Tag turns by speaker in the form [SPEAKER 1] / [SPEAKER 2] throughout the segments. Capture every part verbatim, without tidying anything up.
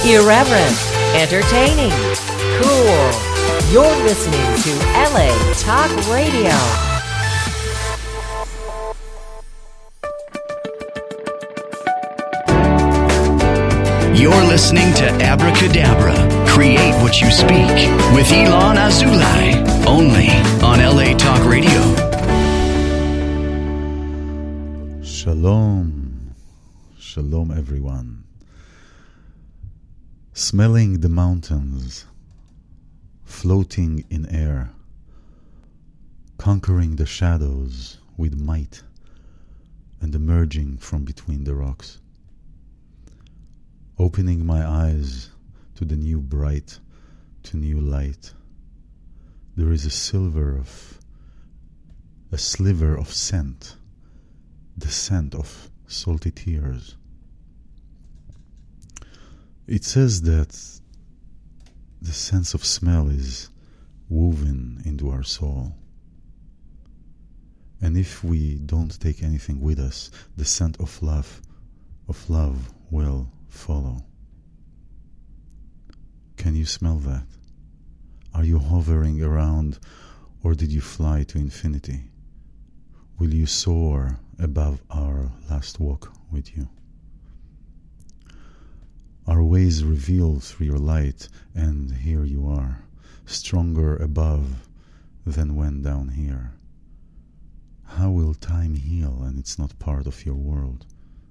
[SPEAKER 1] Irreverent, entertaining, cool. You're listening to L A Talk Radio.
[SPEAKER 2] You're listening to Abracadabra, Create What You Speak, with Ilan Azulay, only on L A Talk Radio.
[SPEAKER 3] Shalom, shalom everyone. Smelling the mountains, floating in air, conquering the shadows with might, and emerging from between the rocks. Opening my eyes to the new bright, to new light. There is a silver of, a sliver of scent, the scent of salty tears. It says that the sense of smell is woven into our soul. And if we don't take anything with us, the scent of love, of love will follow. Can you smell that? Are you hovering around, or did you fly to infinity? Will you soar above our last walk with you? Our ways revealed through your light, and here you are, stronger above than when down here. How will time heal and it's not part of your world?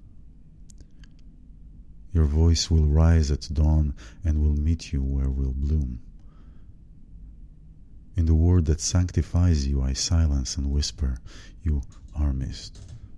[SPEAKER 3] Your voice will rise at dawn and will meet you where we'll bloom. In the word that sanctifies you, I silence and whisper, you are missed.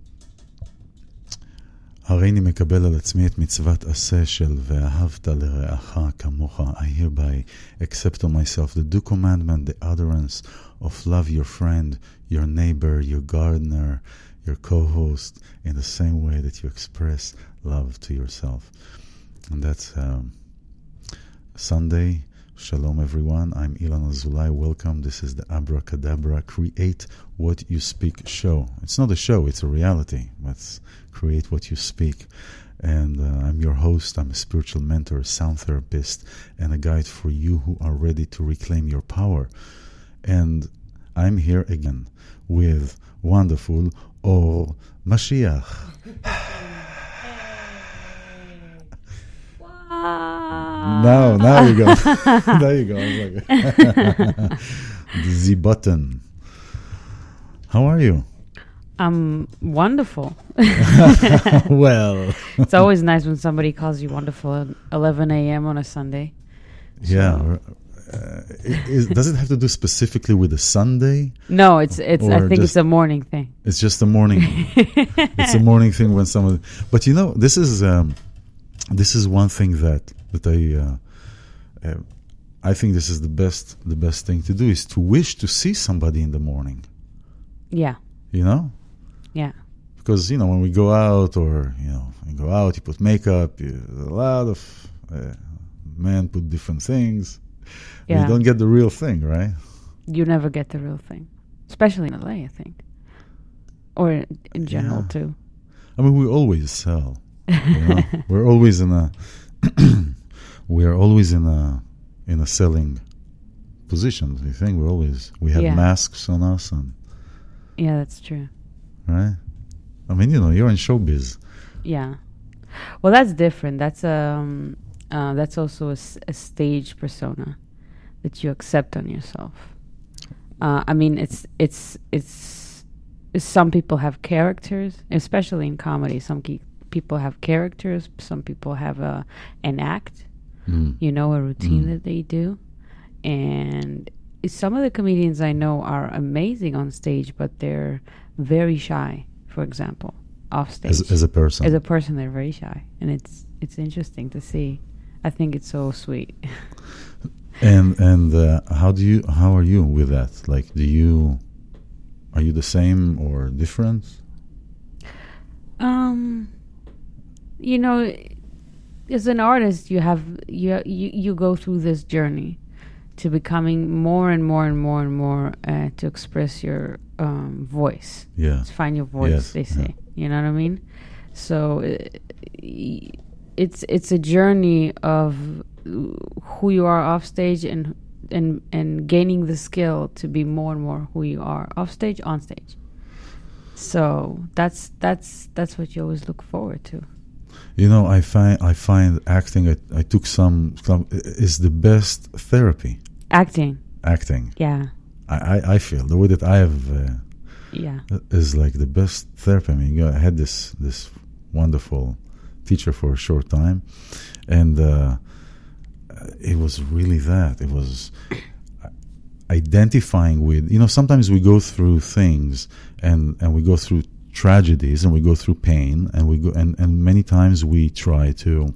[SPEAKER 3] הריני מקבל על עצמי את מצוות עשה של ואהבת לרעך כמוך. I hereby accept on myself the due commandment, the utterance of love your friend, your neighbor, your gardener, your co-host, in the same way that you express love to yourself. And that's um, Sunday. Shalom everyone, I'm Ilan Azulay. Welcome. This is the Abracadabra, Create What You Speak show. It's not a show, it's a reality. Let's create what you speak. And uh, I'm your host. I'm a spiritual mentor, a sound therapist, and a guide for you who are ready to reclaim your power. And I'm here again with wonderful Or Mashiach. Now, now you go. There you go. The button. How are you?
[SPEAKER 4] I'm wonderful.
[SPEAKER 3] Well,
[SPEAKER 4] it's always nice when somebody calls you wonderful at eleven a.m. on a Sunday.
[SPEAKER 3] Yeah. So. Uh, is, does it have to do specifically with a Sunday?
[SPEAKER 4] No, it's it's. I think
[SPEAKER 3] just,
[SPEAKER 4] it's a morning thing.
[SPEAKER 3] It's just a morning. It's a morning thing when someone. But you know, this is um, this is one thing that that I uh, uh, I think this is the best the best thing to do is to wish to see somebody in the morning.
[SPEAKER 4] Yeah.
[SPEAKER 3] You know.
[SPEAKER 4] Yeah.
[SPEAKER 3] Because you know when we go out or you know you go out, you put makeup. You, a lot of uh, men put different things. Yeah. You don't get the real thing, right?
[SPEAKER 4] You never get the real thing, especially in L A, I think, or in general yeah. too.
[SPEAKER 3] I mean, we always sell. You know? We're always in a we are always in a in a selling position. I think we're always we have yeah. masks on us, and
[SPEAKER 4] yeah, that's true.
[SPEAKER 3] Right? I mean, you know, you're in showbiz.
[SPEAKER 4] Yeah. Well, that's different. That's um. Uh, that's also a, a stage persona that you accept on yourself. Uh, I mean, it's, it's it's it's some people have characters, especially in comedy. Some ke- people have characters. Some people have a an act, mm. you know, a routine mm. that they do. And some of the comedians I know are amazing on stage, but they're very shy. For example, off stage
[SPEAKER 3] as, as a person,
[SPEAKER 4] as a person, they're very shy, and it's it's interesting to see. I think it's so sweet.
[SPEAKER 3] and and uh, how do you how are you with that? Like, do you are you the same or different?
[SPEAKER 4] Um, you know, as an artist, you have you you you go through this journey to becoming more and more and more and more uh, to express your um, voice.
[SPEAKER 3] Yeah,
[SPEAKER 4] to find your voice.
[SPEAKER 3] Yes.
[SPEAKER 4] They say,
[SPEAKER 3] yeah.
[SPEAKER 4] You know what I mean? So. Uh, y- it's it's a journey of who you are off stage and and and gaining the skill to be more and more who you are off stage, on stage. So that's that's that's what you always look forward to.
[SPEAKER 3] You know, I find I find acting. I, I took some, some is the best therapy.
[SPEAKER 4] Acting.
[SPEAKER 3] Acting.
[SPEAKER 4] Yeah.
[SPEAKER 3] I, I, I feel the way that I have. Uh,
[SPEAKER 4] yeah.
[SPEAKER 3] Is like the best therapy. I mean, you know, I had this this wonderful teacher for a short time, and uh, it was really that. It was identifying with, you know, sometimes we go through things and, and we go through tragedies and we go through pain and we go and, and many times we try to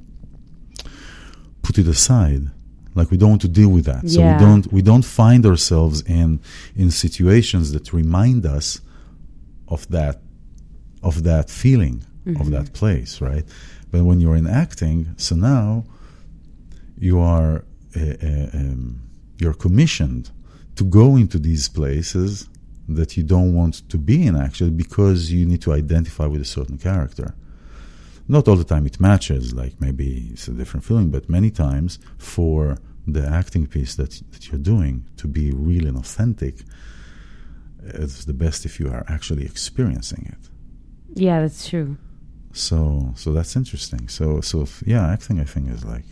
[SPEAKER 3] put it aside. Like we don't want to deal with that. So
[SPEAKER 4] yeah.
[SPEAKER 3] we don't we don't find ourselves in in situations that remind us of that of that feeling, mm-hmm. of that place, right? But when you're in acting, so now you are uh, uh, um, you're commissioned to go into these places that you don't want to be in, actually, because you need to identify with a certain character. Not all the time it matches, like maybe it's a different feeling, but many times for the acting piece that, that you're doing to be real and authentic, it's the best if you are actually experiencing it.
[SPEAKER 4] Yeah, that's true.
[SPEAKER 3] So so that's interesting. So, so if, yeah, acting, I think, is like...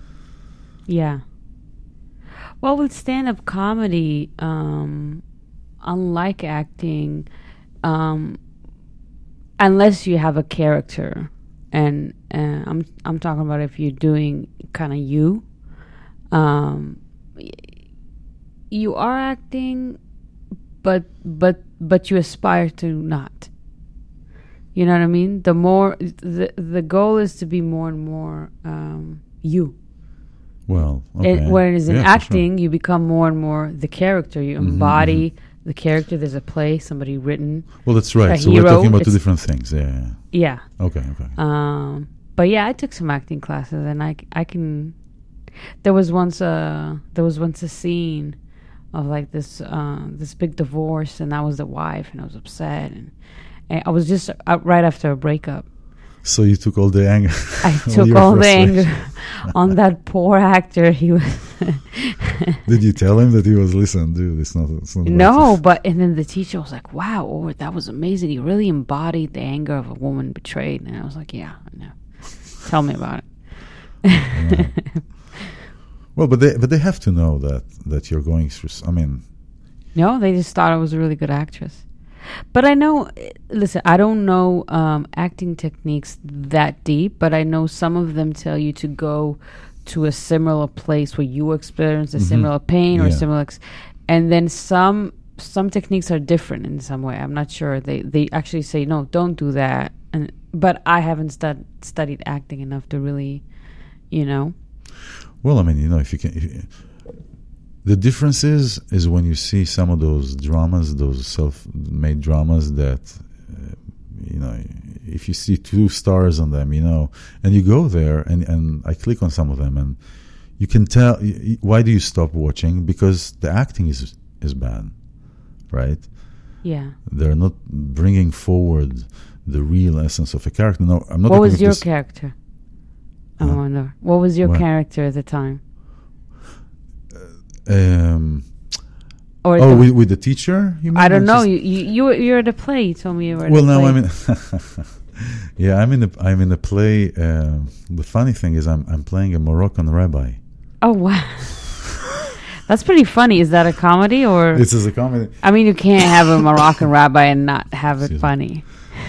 [SPEAKER 4] Yeah. Well, with stand-up comedy, um, unlike acting, um, unless you have a character, and uh, I'm I'm talking about if you're doing kind of you, um, you are acting, but but but you aspire to not. You know what I mean? The more the the goal is to be more and more um, you.
[SPEAKER 3] Well, okay.
[SPEAKER 4] It, whereas in
[SPEAKER 3] yeah,
[SPEAKER 4] acting,
[SPEAKER 3] sure.
[SPEAKER 4] you become more and more the character. You embody mm-hmm. the character. There's a play, somebody written.
[SPEAKER 3] Well, that's right. So
[SPEAKER 4] hero.
[SPEAKER 3] We're talking about
[SPEAKER 4] it's,
[SPEAKER 3] two different things. Yeah, yeah.
[SPEAKER 4] Yeah.
[SPEAKER 3] Okay, okay.
[SPEAKER 4] Um, but yeah, I took some acting classes, and I, I can. There was once a there was once a scene of like this uh, this big divorce, and I was the wife, and I was upset, and, and I was just uh, right after a breakup.
[SPEAKER 3] So you took all the anger.
[SPEAKER 4] I took all the anger on that poor actor. He was.
[SPEAKER 3] Did you tell him that he was, listen, dude, it's not. It's not
[SPEAKER 4] no, but and then the teacher was like, "Wow, oh, that was amazing. You really embodied the anger of a woman betrayed." And I was like, "Yeah, I know. Tell me about it."
[SPEAKER 3] Yeah. Well, but they but they have to know that that you're going through. I mean,
[SPEAKER 4] no, they just thought I was a really good actress. But I know, listen, I don't know um, acting techniques that deep, but I know some of them tell you to go to a similar place where you experience a mm-hmm. similar pain or
[SPEAKER 3] yeah.
[SPEAKER 4] similar, ex- and then some some techniques are different in some way. I'm not sure. They they actually say, no, don't do that. And but I haven't stud- studied acting enough to really, you know.
[SPEAKER 3] Well, I mean, you know, if you can... If you, the difference is, is when you see some of those dramas, those self-made dramas that, uh, you know, if you see two stars on them, you know, and you go there and, and I click on some of them and you can tell, y- why do you stop watching? Because the acting is is bad, right?
[SPEAKER 4] Yeah.
[SPEAKER 3] They're not bringing forward the real essence of a character. No, I'm not.
[SPEAKER 4] What was your
[SPEAKER 3] this
[SPEAKER 4] character? I
[SPEAKER 3] huh?
[SPEAKER 4] wonder. What was your
[SPEAKER 3] what?
[SPEAKER 4] character at the time?
[SPEAKER 3] Um,
[SPEAKER 4] or
[SPEAKER 3] oh,
[SPEAKER 4] the,
[SPEAKER 3] with, with the teacher? You mean?
[SPEAKER 4] I don't know.
[SPEAKER 3] Just,
[SPEAKER 4] you you you were, you're at a play. You told me you were. At
[SPEAKER 3] well,
[SPEAKER 4] a
[SPEAKER 3] now
[SPEAKER 4] play.
[SPEAKER 3] I'm in. yeah, I'm in a I'm in a play. Uh, the funny thing is, I'm I'm playing a Moroccan rabbi.
[SPEAKER 4] Oh wow, that's pretty funny. Is that a comedy or?
[SPEAKER 3] This is a comedy.
[SPEAKER 4] I mean, you can't have a Moroccan rabbi and not have it funny.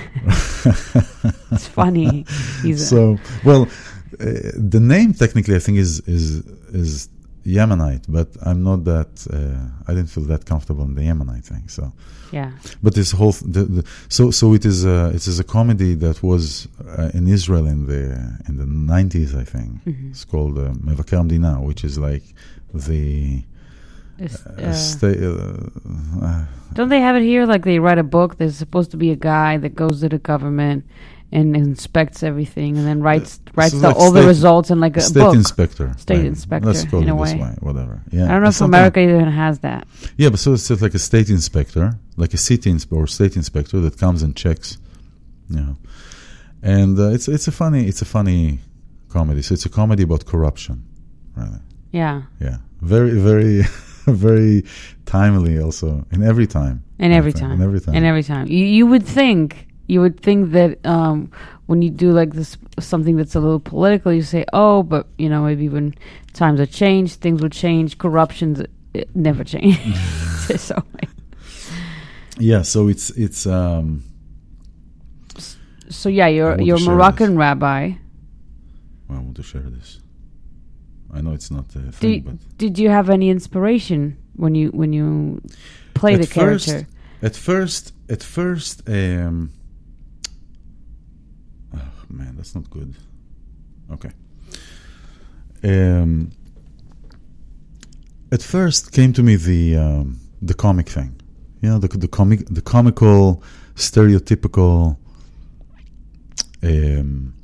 [SPEAKER 4] It's funny. He's
[SPEAKER 3] so well. Uh, the name technically, I think, is is is Yemenite, but I'm not that. Uh, I didn't feel that comfortable in the Yemenite thing. So
[SPEAKER 4] yeah.
[SPEAKER 3] But this whole th- the, the, so so it is a it is a comedy that was uh, in Israel in the in the nineties, I think. Mm-hmm. It's called uh, Mevaker Hamdina, which is like the. Uh,
[SPEAKER 4] uh,
[SPEAKER 3] sta- uh, uh,
[SPEAKER 4] don't they have it here? Like they write a book. There's supposed to be a guy that goes to the government and inspects everything, and then writes writes
[SPEAKER 3] so
[SPEAKER 4] the,
[SPEAKER 3] like
[SPEAKER 4] all
[SPEAKER 3] state,
[SPEAKER 4] the results in like a
[SPEAKER 3] state
[SPEAKER 4] book.
[SPEAKER 3] Inspector,
[SPEAKER 4] State
[SPEAKER 3] right.
[SPEAKER 4] inspector.
[SPEAKER 3] Let's call
[SPEAKER 4] in
[SPEAKER 3] it
[SPEAKER 4] a
[SPEAKER 3] this
[SPEAKER 4] way.
[SPEAKER 3] way, whatever. Yeah,
[SPEAKER 4] I don't know
[SPEAKER 3] it's
[SPEAKER 4] if America even has that.
[SPEAKER 3] Yeah, but so it's just like a state inspector, like a city insp- or state inspector that comes and checks, you know. And uh, it's it's a funny it's a funny comedy. So it's a comedy about corruption, really.
[SPEAKER 4] Yeah.
[SPEAKER 3] Yeah. Very, very, very timely also, in every time.
[SPEAKER 4] And every
[SPEAKER 3] I think.
[SPEAKER 4] time.
[SPEAKER 3] In every time.
[SPEAKER 4] And every time. You, you would think, you would think that um, when you do like this, something that's a little political, you say, oh, but, you know, maybe when times are changed, things will change, corruption's it never change. So,
[SPEAKER 3] yeah, so it's, it's, um,
[SPEAKER 4] so yeah, you're,
[SPEAKER 3] want
[SPEAKER 4] you're a
[SPEAKER 3] to share
[SPEAKER 4] Moroccan
[SPEAKER 3] this.
[SPEAKER 4] rabbi.
[SPEAKER 3] I want to share this. I know it's not a thing,
[SPEAKER 4] Did,
[SPEAKER 3] but
[SPEAKER 4] did you have any inspiration when you when you play
[SPEAKER 3] at
[SPEAKER 4] the
[SPEAKER 3] first,
[SPEAKER 4] character?
[SPEAKER 3] At first, at first, um, oh man, that's not good. Okay. Um, at first came to me the um, the comic thing, you know, the the comic, the comical, stereotypical um,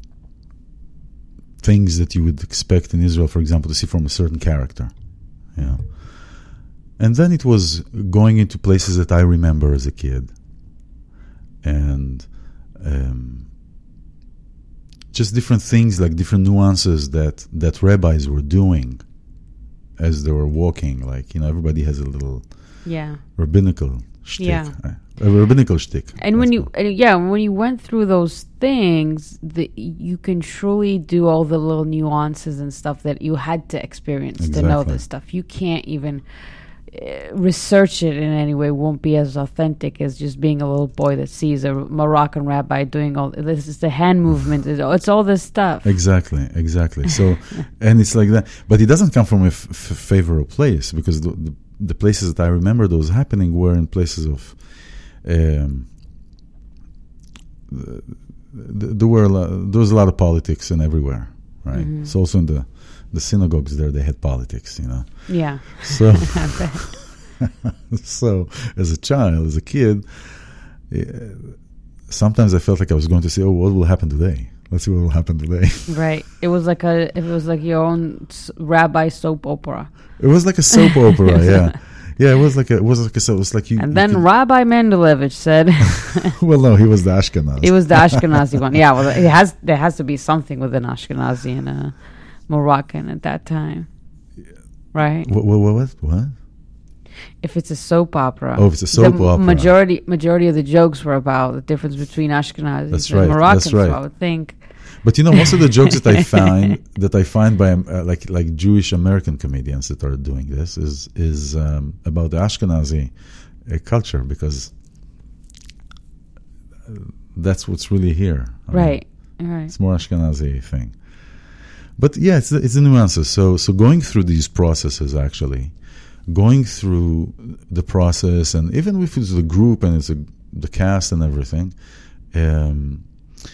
[SPEAKER 3] things that you would expect in Israel, for example, to see from a certain character, you know. And then it was going into places that I remember as a kid, and um, just different things, like different nuances that, that rabbis were doing as they were walking. Like, you know, everybody has a little
[SPEAKER 4] Yeah.
[SPEAKER 3] rabbinical shtick,
[SPEAKER 4] Yeah.
[SPEAKER 3] uh, a rabbinical shtick.
[SPEAKER 4] And when
[SPEAKER 3] That's
[SPEAKER 4] you,
[SPEAKER 3] good.
[SPEAKER 4] uh, yeah, when you went through those things, the, you can truly do all the little nuances and stuff that you had to experience to know
[SPEAKER 3] Exactly.
[SPEAKER 4] this stuff. You can't even uh, research it in any way. Won't be as authentic as just being a little boy that sees a Moroccan rabbi doing all this. Is the hand movement. It's, it's all this stuff.
[SPEAKER 3] Exactly, exactly. So, and it's like that, but it doesn't come from a f- f- favorable place, because the, the the places that I remember those happening were in places of, um, th- th- there were a lot, there was a lot of politics and everywhere, right?
[SPEAKER 4] Mm-hmm.
[SPEAKER 3] So also in the the synagogues there, they had politics, you know.
[SPEAKER 4] Yeah.
[SPEAKER 3] So, so as a child, as a kid, eh, sometimes I felt like I was going to say, "Oh, what will happen today? Let's see what will happen today."
[SPEAKER 4] Right. It was like a. It was like your own s- rabbi soap opera.
[SPEAKER 3] It was like a soap opera, yeah, yeah. It was like a, it was like a, so it was like you.
[SPEAKER 4] And
[SPEAKER 3] you
[SPEAKER 4] then
[SPEAKER 3] could-
[SPEAKER 4] Rabbi Mendelevich said,
[SPEAKER 3] well, no, he was the Ashkenaz.
[SPEAKER 4] it was the Ashkenazi one. Yeah, well, it has there has to be something with an Ashkenazi and a Moroccan at that time, right?
[SPEAKER 3] What? What? What? What?
[SPEAKER 4] If it's a soap opera,
[SPEAKER 3] Oh, if it's a soap
[SPEAKER 4] the
[SPEAKER 3] opera.
[SPEAKER 4] Majority majority of the jokes were about the difference between Ashkenazis
[SPEAKER 3] That's
[SPEAKER 4] and
[SPEAKER 3] right,
[SPEAKER 4] Moroccans.
[SPEAKER 3] that's right.
[SPEAKER 4] So I would think,
[SPEAKER 3] But you know, most of the jokes that I find that I find by um, uh, like like Jewish American comedians that are doing this is is um, about the Ashkenazi uh, culture, because uh, that's what's really here. I mean,
[SPEAKER 4] right, right,
[SPEAKER 3] it's more Ashkenazi thing. But yeah, it's the, it's the nuances. So so going through these processes, actually, going through the process, and even if it's the group and it's a, the cast and everything, um,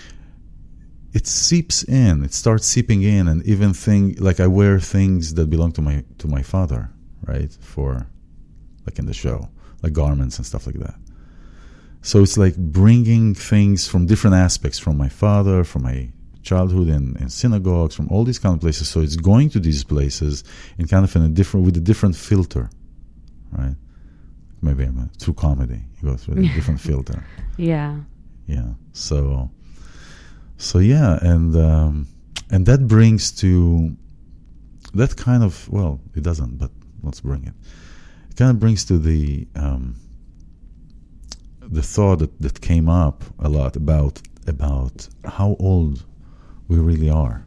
[SPEAKER 3] it seeps in. It starts seeping in, and even thing like I wear things that belong to my to my father, right? For like in the show, like garments and stuff like that. So it's like bringing things from different aspects, from my father, from my childhood in, in synagogues, from all these kind of places. So it's going to these places in kind of in a different, with a different filter, right? Maybe I'm a, through comedy, you go through a different filter.
[SPEAKER 4] yeah,
[SPEAKER 3] Yeah. So, so yeah, and um, and that brings to that kind of, well, it doesn't, but let's bring it. It kind of brings to the um, the thought that, that came up a lot about about how old we really are.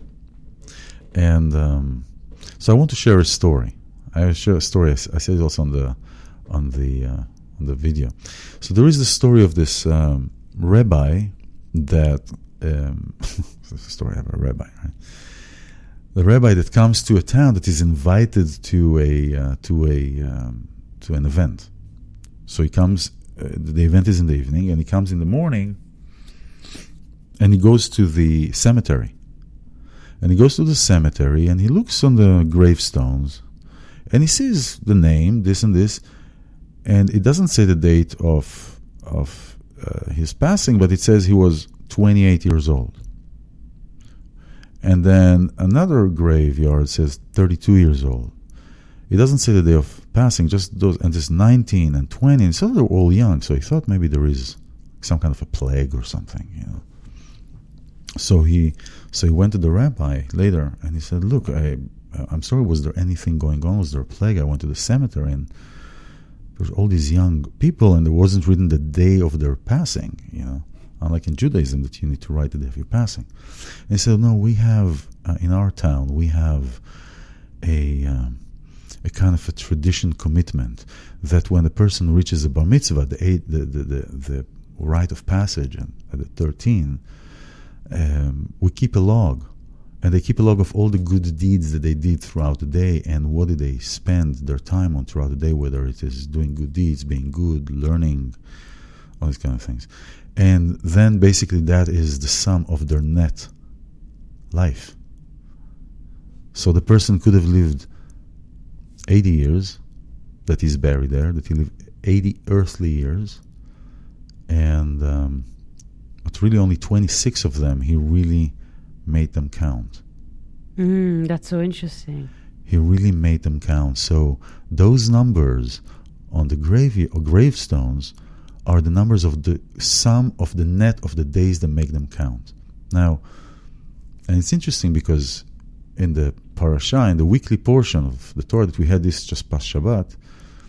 [SPEAKER 3] And um, so I want to share a story. I will share a story. I, s- I said it also on the on the uh, on the video. So there is the story of this um, rabbi that um, it's a story of a rabbi, right? The rabbi that comes to a town that is invited to a uh, to a um, to an event. So he comes. Uh, the event is in the evening, and he comes in the morning. And he goes to the cemetery. And he goes to the cemetery and he looks on the gravestones and he sees the name, this and this. And it doesn't say the date of of uh, his passing, but it says he was twenty-eight years old. And then another graveyard says thirty-two years old. It doesn't say the day of passing, just those, and it's nineteen and twenty. And so they're all young. So he thought maybe there is some kind of a plague or something, you know. So he, so he went to the rabbi later, and he said, "Look, I, I'm sorry. Was there anything going on? Was there a plague? I went to the cemetery, and there's all these young people, and there wasn't written the day of their passing. You know, unlike in Judaism that you need to write the day of your passing." And he said, "No, we have uh, in our town we have a um, a kind of a tradition commitment that when a person reaches a bar mitzvah, the eight, the, the the the rite of passage, and at the thirteen." Um, we keep a log, and they keep a log of all the good deeds that they did throughout the day, and what did they spend their time on throughout the day, whether it is doing good deeds, being good, learning, all these kind of things. And then basically that is the sum of their net life. So the person could have lived eighty years, that he's buried there, that he lived eighty earthly years, and um, but really only twenty-six of them he really made them count.
[SPEAKER 4] Mm, that's so interesting.
[SPEAKER 3] He really made them count. So those numbers on the grave or gravestones are the numbers of the sum of the net of the days that make them count. Now, and it's interesting because in the parasha, in the weekly portion of the Torah that we had this just past Shabbat,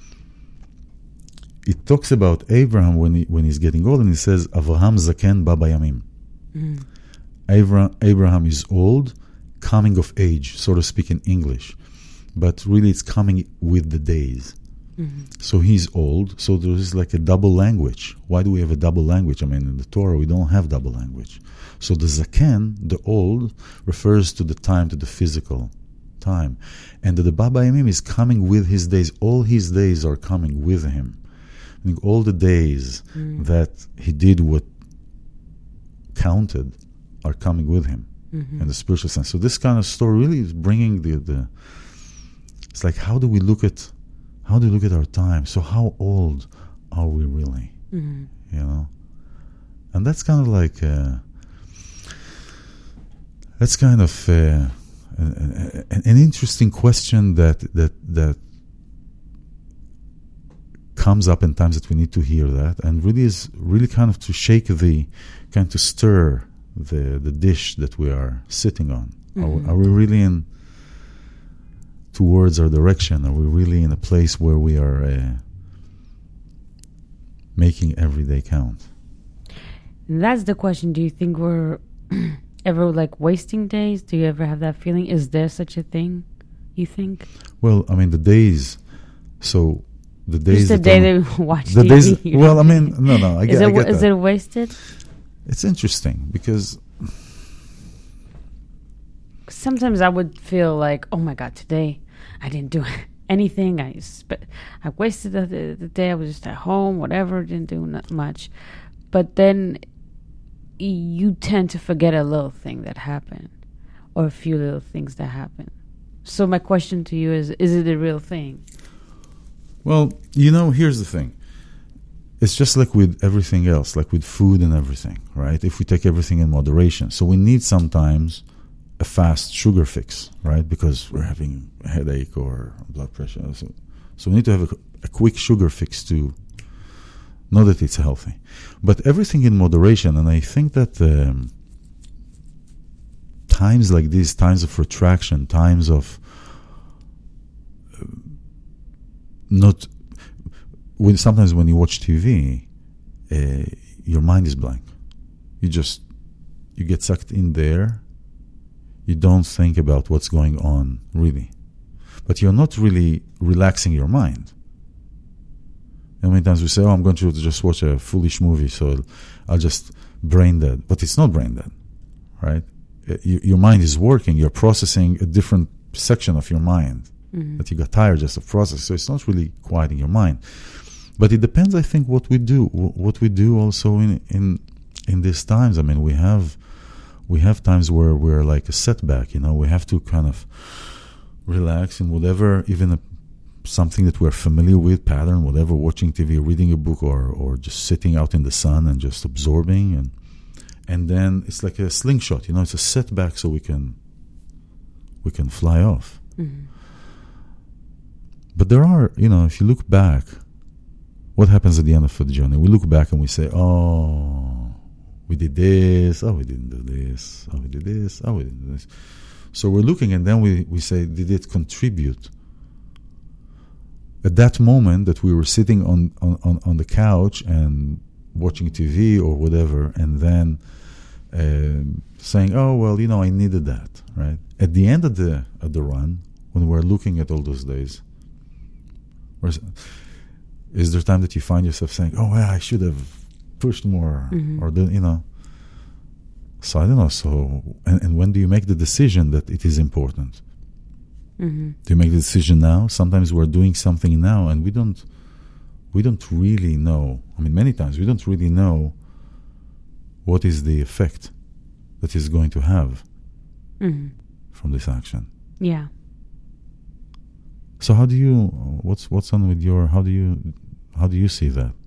[SPEAKER 3] it talks about Abraham when he, when he's getting old, and he says, Avraham Zaken Ba Bayamim.
[SPEAKER 4] Mm.
[SPEAKER 3] Abraham, Abraham is old, coming of age, so to speak in English. But really it's coming with the days.
[SPEAKER 4] Mm-hmm.
[SPEAKER 3] So he's old, so there is like a double language. Why do we have a double language? I mean, in the Torah we don't have double language. So the Zaken, the old, refers to the time, to the physical time. And the, the Ba Bayamim is coming with his days. All his days are coming with him. I think all the days mm. that he did what counted are coming with him mm-hmm. in the spiritual sense. So this kind of story really is bringing the, the it's like, how do we look at how do we look at our time? So how old are we really?
[SPEAKER 4] Mm-hmm.
[SPEAKER 3] You know? And that's kind of like uh, that's kind of uh, an, an, an interesting question that that that comes up in times that we need to hear that, and really is really kind of to shake the, kind to stir the the dish that we are sitting on. Mm-hmm. Are, we, are we really in towards our direction? Are we really in a place where we are uh, making every day count?
[SPEAKER 4] And that's the question. Do you think we're ever like wasting days? Do you ever have that feeling? Is there such a thing, you think?
[SPEAKER 3] Well, I mean, the days, so the days...
[SPEAKER 4] Just the day they watch
[SPEAKER 3] the
[SPEAKER 4] T V.
[SPEAKER 3] Days, well, I mean, no, no, I
[SPEAKER 4] is
[SPEAKER 3] get,
[SPEAKER 4] it,
[SPEAKER 3] I get
[SPEAKER 4] Is
[SPEAKER 3] that.
[SPEAKER 4] it wasted?
[SPEAKER 3] It's interesting because...
[SPEAKER 4] Sometimes I would feel like, oh my God, today I didn't do anything. I sp- I wasted the, the, the day. I was just at home, whatever, didn't do not much. But then you tend to forget a little thing that happened or a few little things that happened. So my question to you is, is it a real thing?
[SPEAKER 3] Well, you know, here's the thing. It's just like with everything else, like with food and everything, right? If we take everything in moderation. So we need sometimes a fast sugar fix, right? Because we're having a headache or blood pressure. So, so we need to have a, a quick sugar fix to know that it's healthy. But everything in moderation, and I think that um, times like these, times of retraction, times of uh, not... When, sometimes when you watch T V, uh, your mind is blank. You just, you get sucked in there. You don't think about what's going on, really. But you're not really relaxing your mind. And many times we say, oh, I'm going to just watch a foolish movie, so I'll, I'll just brain dead. But it's not brain dead, right? Uh, you, your mind is working. You're processing a different section of your mind mm-hmm. that you got tired just of process. So it's not really quieting your mind. But it depends, I think, what we do. What we do also in in, in these times. I mean, we have we have times where we're like a setback. You know, we have to kind of relax in whatever, even a, something that we're familiar with, pattern, whatever, watching T V, reading a book, or or just sitting out in the sun and just absorbing. And and then it's like a slingshot. You know, it's a setback, so we can we can fly off. Mm-hmm. But there are, you know, if you look back. What happens at the end of the journey? We look back and we say, oh, we did this, oh, we didn't do this, oh, we did this, oh, we didn't do this. So we're looking, and then we, we say, did it contribute? At that moment that we were sitting on, on, on the couch and watching T V or whatever, and then um, saying, oh, well, you know, I needed that, right? At the end of the of the run, when we're looking at all those days, is there time that you find yourself saying, oh, yeah, I should have pushed more, mm-hmm. or, the, you know. So I don't know. So, and, and when do you make the decision that it is important? Mm-hmm. Do you make the decision now? Sometimes we're doing something now, and we don't, we don't really know. I mean, many times we don't really know what is the effect that is going to have mm-hmm. from this action.
[SPEAKER 4] Yeah.
[SPEAKER 3] So how do you? What's what's on with your? How do you? How do you see that?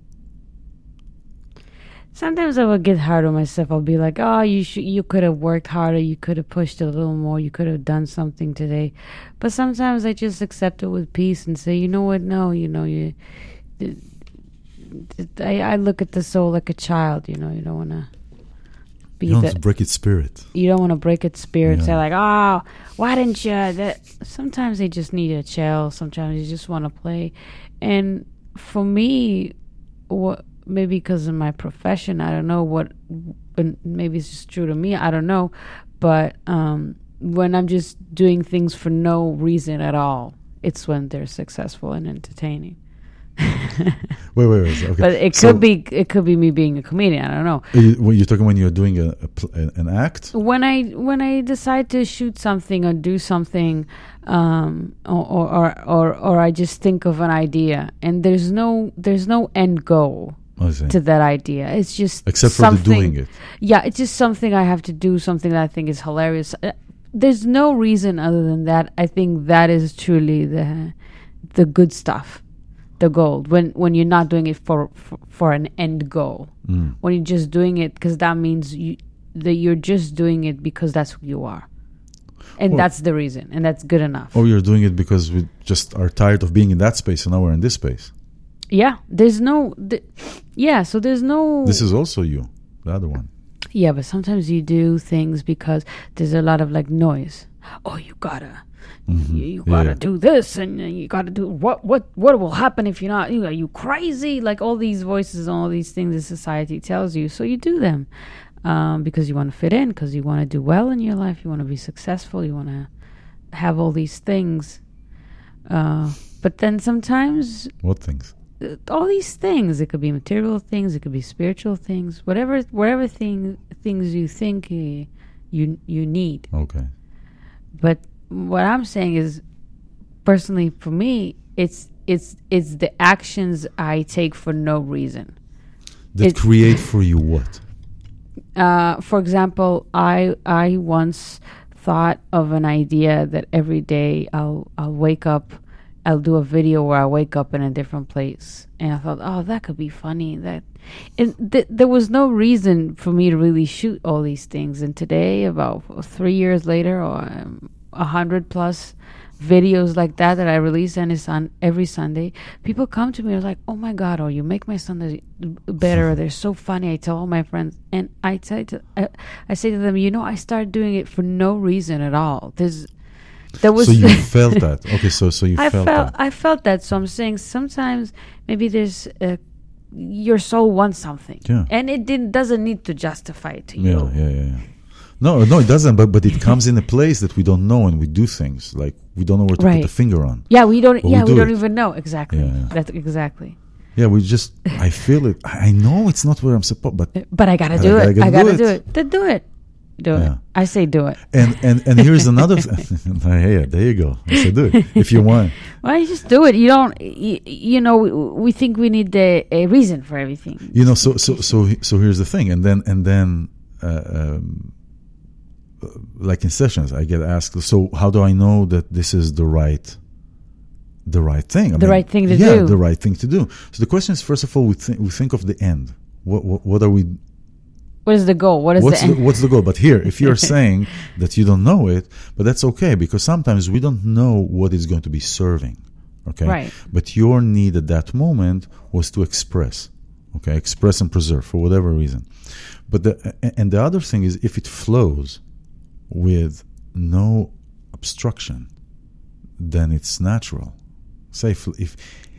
[SPEAKER 4] Sometimes I will get hard on myself. I'll be like, "Oh, you should, you could have worked harder. You could have pushed a little more. You could have done something today." But sometimes I just accept it with peace and say, "You know what? No, you know, you." I, I look at the soul like a child. You know, you don't want to be.
[SPEAKER 3] You don't
[SPEAKER 4] the,
[SPEAKER 3] want to break its spirit.
[SPEAKER 4] You don't want to break its spirit.
[SPEAKER 3] Yeah.
[SPEAKER 4] Say like, "Oh, why didn't you?" That sometimes they just need a chill. Sometimes you just want to play, and for me, what. Maybe because of my profession, I don't know what, but maybe it's just true to me, I don't know. But um, when I'm just doing things for no reason at all, it's when they're successful and entertaining.
[SPEAKER 3] wait, wait, wait. Okay.
[SPEAKER 4] But it
[SPEAKER 3] so
[SPEAKER 4] could be it could be me being a comedian. I don't know.
[SPEAKER 3] You, when you're talking when you're doing a, a pl- an act.
[SPEAKER 4] When I when I decide to shoot something or do something, um, or, or or or I just think of an idea, and there's no there's no end goal to that idea. It's just
[SPEAKER 3] except for the doing it.
[SPEAKER 4] Yeah, it's just something I have to do, something that I think is hilarious. Uh, there's no reason other than that. I think that is truly the the good stuff, the gold. When when you're not doing it for for, for an end goal, mm. when you're just doing it because that means you that you're just doing it because that's who you are, and well, that's the reason, and that's good enough.
[SPEAKER 3] Or you're doing it because we just are tired of being in that space, and now we're in this space.
[SPEAKER 4] Yeah, there's no, th- yeah, so there's no...
[SPEAKER 3] This is also you, the other one.
[SPEAKER 4] Yeah, but sometimes you do things because there's a lot of like noise. Oh, you gotta, mm-hmm. you, you gotta yeah. do this, and you gotta do, what What? What will happen if you're not, you know, are you crazy? Like all these voices and all these things that society tells you, so you do them um, because you want to fit in, because you want to do well in your life, you want to be successful, you want to have all these things. Uh, but then sometimes...
[SPEAKER 3] What things?
[SPEAKER 4] All these things. It could be material things. It could be spiritual things. Whatever, whatever thing things you think uh, you you need.
[SPEAKER 3] Okay.
[SPEAKER 4] But what I'm saying is, personally, for me, it's it's it's the actions I take for no reason.
[SPEAKER 3] That it, create for you what?
[SPEAKER 4] Uh, for example, I I once thought of an idea that every day I'll I'll wake up. I'll do a video where I wake up in a different place, and I thought, oh, that could be funny. That, and th- there was no reason for me to really shoot all these things. And today, about three years later, or a um, hundred plus videos like that that I release and it's on every Sunday, people come to me and are like, oh my God, or you make my Sunday better. They're so funny. I tell all my friends, and I tell to, I, I say to them, you know, I started doing it for no reason at all. There's There was
[SPEAKER 3] so you felt that. Okay, so so you
[SPEAKER 4] I
[SPEAKER 3] felt,
[SPEAKER 4] felt
[SPEAKER 3] that.
[SPEAKER 4] I felt that. So I'm saying sometimes maybe there's uh, your soul wants something,
[SPEAKER 3] yeah.
[SPEAKER 4] and it didn't doesn't need to justify it to
[SPEAKER 3] yeah,
[SPEAKER 4] you.
[SPEAKER 3] Yeah, yeah, yeah. No, no, it doesn't. But but it comes in a place that we don't know, and we do things like we don't know where to
[SPEAKER 4] right.
[SPEAKER 3] put the finger on.
[SPEAKER 4] Yeah, we don't.
[SPEAKER 3] But
[SPEAKER 4] yeah,
[SPEAKER 3] we,
[SPEAKER 4] we
[SPEAKER 3] do
[SPEAKER 4] don't
[SPEAKER 3] it.
[SPEAKER 4] even know exactly.
[SPEAKER 3] Yeah, yeah.
[SPEAKER 4] That's exactly.
[SPEAKER 3] Yeah, we just. I feel it. I know it's not where I'm supposed, but
[SPEAKER 4] but I gotta
[SPEAKER 3] but
[SPEAKER 4] do
[SPEAKER 3] I
[SPEAKER 4] it.
[SPEAKER 3] gotta
[SPEAKER 4] I gotta
[SPEAKER 3] do
[SPEAKER 4] do
[SPEAKER 3] it.
[SPEAKER 4] it. Then do it. Do
[SPEAKER 3] yeah.
[SPEAKER 4] it. I say do it.
[SPEAKER 3] And and and here's another. Yeah, there you go. I say do it if you want.
[SPEAKER 4] Well, you just do it. You don't. You, you know, we, we think we need a, a reason for everything.
[SPEAKER 3] You know, so so so so here's the thing, and then and then. Uh, um, like in sessions, I get asked, so how do I know that this is the right, the right thing? I
[SPEAKER 4] the
[SPEAKER 3] mean,
[SPEAKER 4] right thing to
[SPEAKER 3] yeah,
[SPEAKER 4] do.
[SPEAKER 3] Yeah, the right thing to do. So the question is, first of all, we think we think of the end. What what, what are we?
[SPEAKER 4] What is the goal? What is
[SPEAKER 3] what's
[SPEAKER 4] the end?
[SPEAKER 3] The, what's the goal? But here, if you're saying that you don't know it, but that's okay, because sometimes we don't know what it's going to be serving. Okay,
[SPEAKER 4] right.
[SPEAKER 3] But your need at that moment was to express, Okay, express and preserve for whatever reason. But the and the other thing is if it flows with no obstruction, then it's natural. Say if if,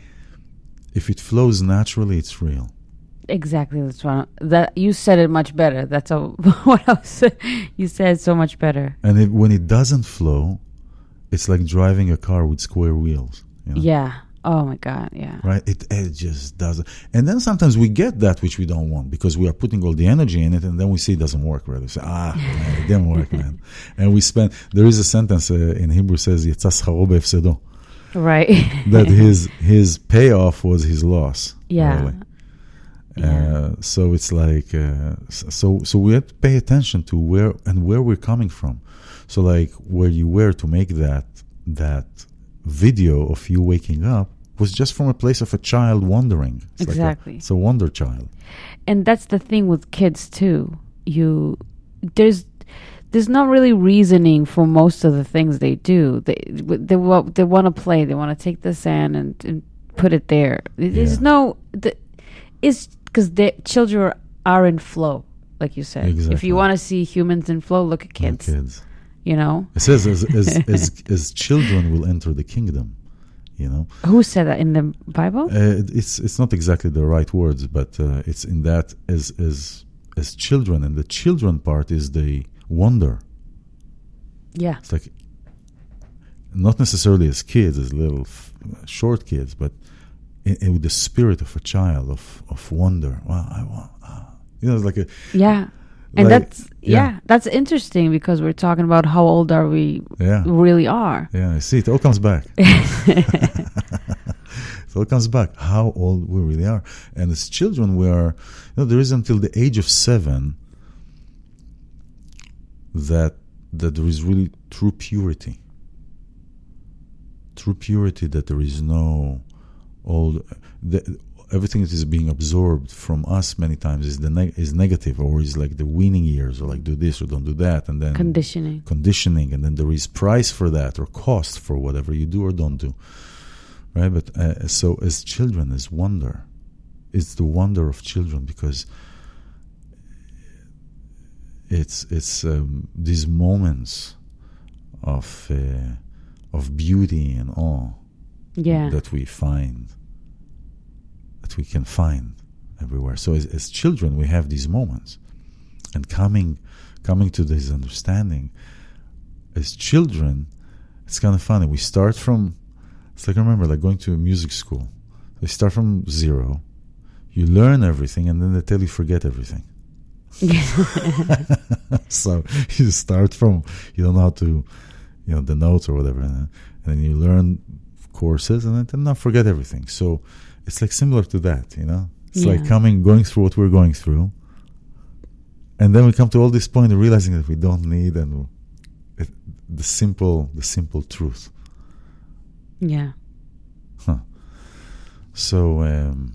[SPEAKER 3] if it flows naturally, it's real.
[SPEAKER 4] Exactly. That's what I, that you said it much better. That's a, what I was. You said so much better.
[SPEAKER 3] And it, when it doesn't flow, it's like driving a car with square wheels. You know?
[SPEAKER 4] Yeah. Oh my God. Yeah.
[SPEAKER 3] Right. It it just doesn't. And then sometimes we get that which we don't want because we are putting all the energy in it, and then we see it doesn't work. Right. We say, ah, man, it didn't work, man. And we spend. There is a sentence uh, in Hebrew says "Yetza scharo be'efsedo."
[SPEAKER 4] Right.
[SPEAKER 3] That his his payoff was his loss.
[SPEAKER 4] Yeah.
[SPEAKER 3] Really.
[SPEAKER 4] Yeah.
[SPEAKER 3] Uh, so it's like uh, so so we have to pay attention to where and where we're coming from. So like where you were to make that that video of you waking up was just from a place of a child wondering. It's
[SPEAKER 4] Exactly.
[SPEAKER 3] Like a, it's a wonder child.
[SPEAKER 4] And that's the thing with kids too. You there's there's not really reasoning for most of the things they do. They they wa- they want to play. They want to take the sand and, and put it there. There's
[SPEAKER 3] Yeah.
[SPEAKER 4] no. The, it's because the children are in flow, like you said.
[SPEAKER 3] Exactly.
[SPEAKER 4] If you want to see humans in flow, look at kids.
[SPEAKER 3] No kids.
[SPEAKER 4] You know.
[SPEAKER 3] It says as as, as as children will enter the kingdom. You know.
[SPEAKER 4] Who said that in the Bible?
[SPEAKER 3] Uh, it's it's not exactly the right words, but uh, it's in that as as as children, and the children part is the wonder.
[SPEAKER 4] Yeah.
[SPEAKER 3] It's like not necessarily as kids, as little f- short kids, but in, in with the spirit of a child of of wonder. Wow, I want, ah. you know, it's like a
[SPEAKER 4] Yeah. And
[SPEAKER 3] like,
[SPEAKER 4] that's yeah. that's interesting because we're talking about how old are we
[SPEAKER 3] yeah,
[SPEAKER 4] really are.
[SPEAKER 3] yeah. See, it all comes back. It all comes back. How old we really are, and as children, we are. You know, there is until the age of seven that that there is really true purity. True purity that there is no old. The, everything that is being absorbed from us many times is the neg- is negative, or is like the weaning years, or like do this or don't do that, and then
[SPEAKER 4] Conditioning.
[SPEAKER 3] conditioning, and then there is price for that or cost for whatever you do or don't do, right? But uh, so as children, is wonder, it's the wonder of children because it's it's um, these moments of uh, of beauty and awe
[SPEAKER 4] Yeah.
[SPEAKER 3] that we find. That we can find everywhere. So as, as children, we have these moments, and coming, coming to this understanding. As children, it's kind of funny. We start from. It's like I remember, like going to a music school. They start from zero. You learn everything, and then they tell you forget everything. So you start from you don't know how to, you know, the notes or whatever, and then you learn courses, and then not forget everything. So. It's like similar to that, you know? It's
[SPEAKER 4] Yeah.
[SPEAKER 3] like coming, going through what we're going through. And then we come to all this point of realizing that we don't need and it, the simple, the simple truth.
[SPEAKER 4] Yeah.
[SPEAKER 3] Huh. So, um,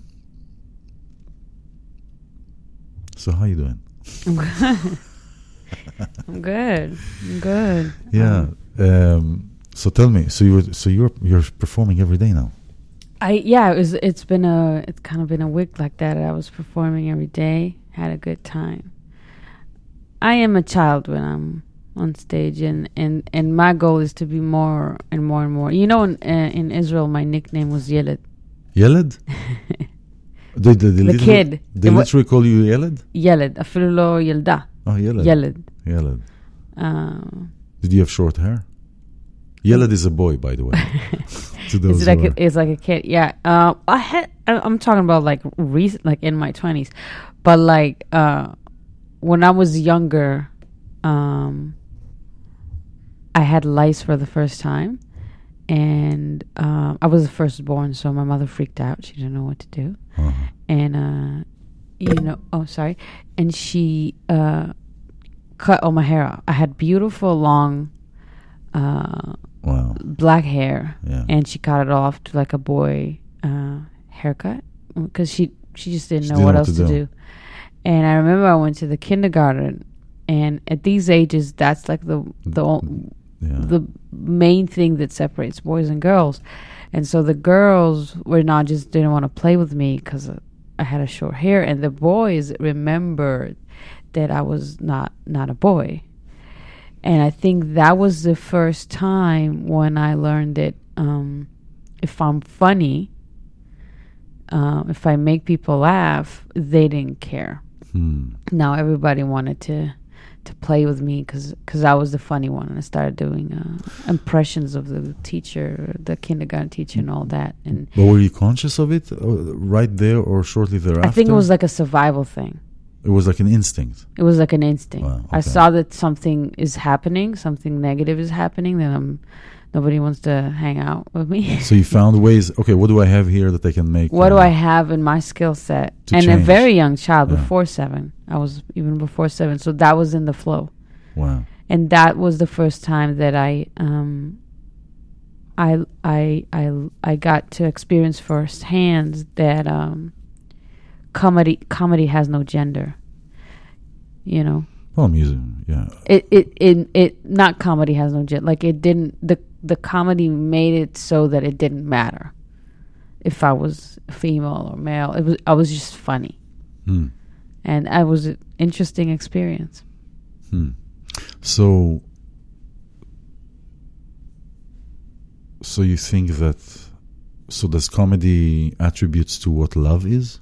[SPEAKER 3] so how you doing?
[SPEAKER 4] I'm good. I'm good. I'm good.
[SPEAKER 3] Yeah.
[SPEAKER 4] Um,
[SPEAKER 3] Um, so tell me, so you so you're you're performing every day now?
[SPEAKER 4] I yeah, it was. It's been a. It's kind of been a week like that. I was performing every day. Had a good time. I am a child when I'm on stage, and, and, and my goal is to be more and more and more. You know, in uh, in Israel, my nickname was Yeled.
[SPEAKER 3] Yeled? the, the, the,
[SPEAKER 4] The
[SPEAKER 3] literally,
[SPEAKER 4] kid.
[SPEAKER 3] They
[SPEAKER 4] The wa-
[SPEAKER 3] literally call you Yeled?
[SPEAKER 4] Yled, אפילו לא ילדה.
[SPEAKER 3] Oh, Yeled.
[SPEAKER 4] Yeled.
[SPEAKER 3] Yeled.
[SPEAKER 4] Uh,
[SPEAKER 3] Did you have short hair? Yeled is a boy, by the way. To those
[SPEAKER 4] it's like
[SPEAKER 3] who
[SPEAKER 4] a,
[SPEAKER 3] are-
[SPEAKER 4] it's like a kid. Yeah. Uh, I had. I- I'm talking about like recent, like in my twenties, but like uh, when I was younger, um, I had lice for the first time, and um, I was the firstborn, so my mother freaked out. She didn't know what to do,
[SPEAKER 3] Uh-huh.
[SPEAKER 4] and uh, you know, oh sorry, and she uh, cut all my hair off. I had beautiful long. Uh,
[SPEAKER 3] Wow.
[SPEAKER 4] black hair,
[SPEAKER 3] Yeah.
[SPEAKER 4] and she cut it off to like a boy uh, haircut because she she just didn't
[SPEAKER 3] She
[SPEAKER 4] know
[SPEAKER 3] didn't
[SPEAKER 4] what
[SPEAKER 3] know
[SPEAKER 4] else
[SPEAKER 3] what
[SPEAKER 4] to
[SPEAKER 3] to
[SPEAKER 4] do.
[SPEAKER 3] do.
[SPEAKER 4] And I remember I went to the kindergarten, and at these ages, that's like the the o-
[SPEAKER 3] Yeah.
[SPEAKER 4] the main thing that separates boys and girls. And so the girls were not just didn't want to play with me because I had a short hair, and the boys remembered that I was not not a boy. And I think that was the first time when I learned that um, if I'm funny, uh, if I make people laugh, they didn't care.
[SPEAKER 3] Hmm.
[SPEAKER 4] Now everybody wanted to to play with me because I was the funny one, and I started doing uh, impressions of the teacher, the kindergarten teacher, and all that. And
[SPEAKER 3] But were you conscious of it uh, right there or shortly thereafter?
[SPEAKER 4] I think it was like a survival thing.
[SPEAKER 3] It was like an instinct.
[SPEAKER 4] It was like an instinct.
[SPEAKER 3] Wow,
[SPEAKER 4] I
[SPEAKER 3] okay.
[SPEAKER 4] saw that something is happening, something negative is happening, then I'm, nobody wants to hang out with me.
[SPEAKER 3] So you found ways, okay, what do I have here that I can make?
[SPEAKER 4] What
[SPEAKER 3] uh,
[SPEAKER 4] do I have in my skill set?
[SPEAKER 3] To
[SPEAKER 4] And a
[SPEAKER 3] change.
[SPEAKER 4] very young child,
[SPEAKER 3] Yeah.
[SPEAKER 4] before seven. I was even before seven. So that was in the flow.
[SPEAKER 3] Wow.
[SPEAKER 4] And that was the first time that I um, I I I I got to experience firsthand that um, comedy comedy has no gender. You know,
[SPEAKER 3] Well, music, yeah.
[SPEAKER 4] it it it, it not comedy has no gender. Like it didn't the the comedy made it so that it didn't matter if I was female or male. It was I was just funny,
[SPEAKER 3] Hmm.
[SPEAKER 4] and it was an interesting experience.
[SPEAKER 3] Hmm. So, so you think that, so does comedy attributes to what love is?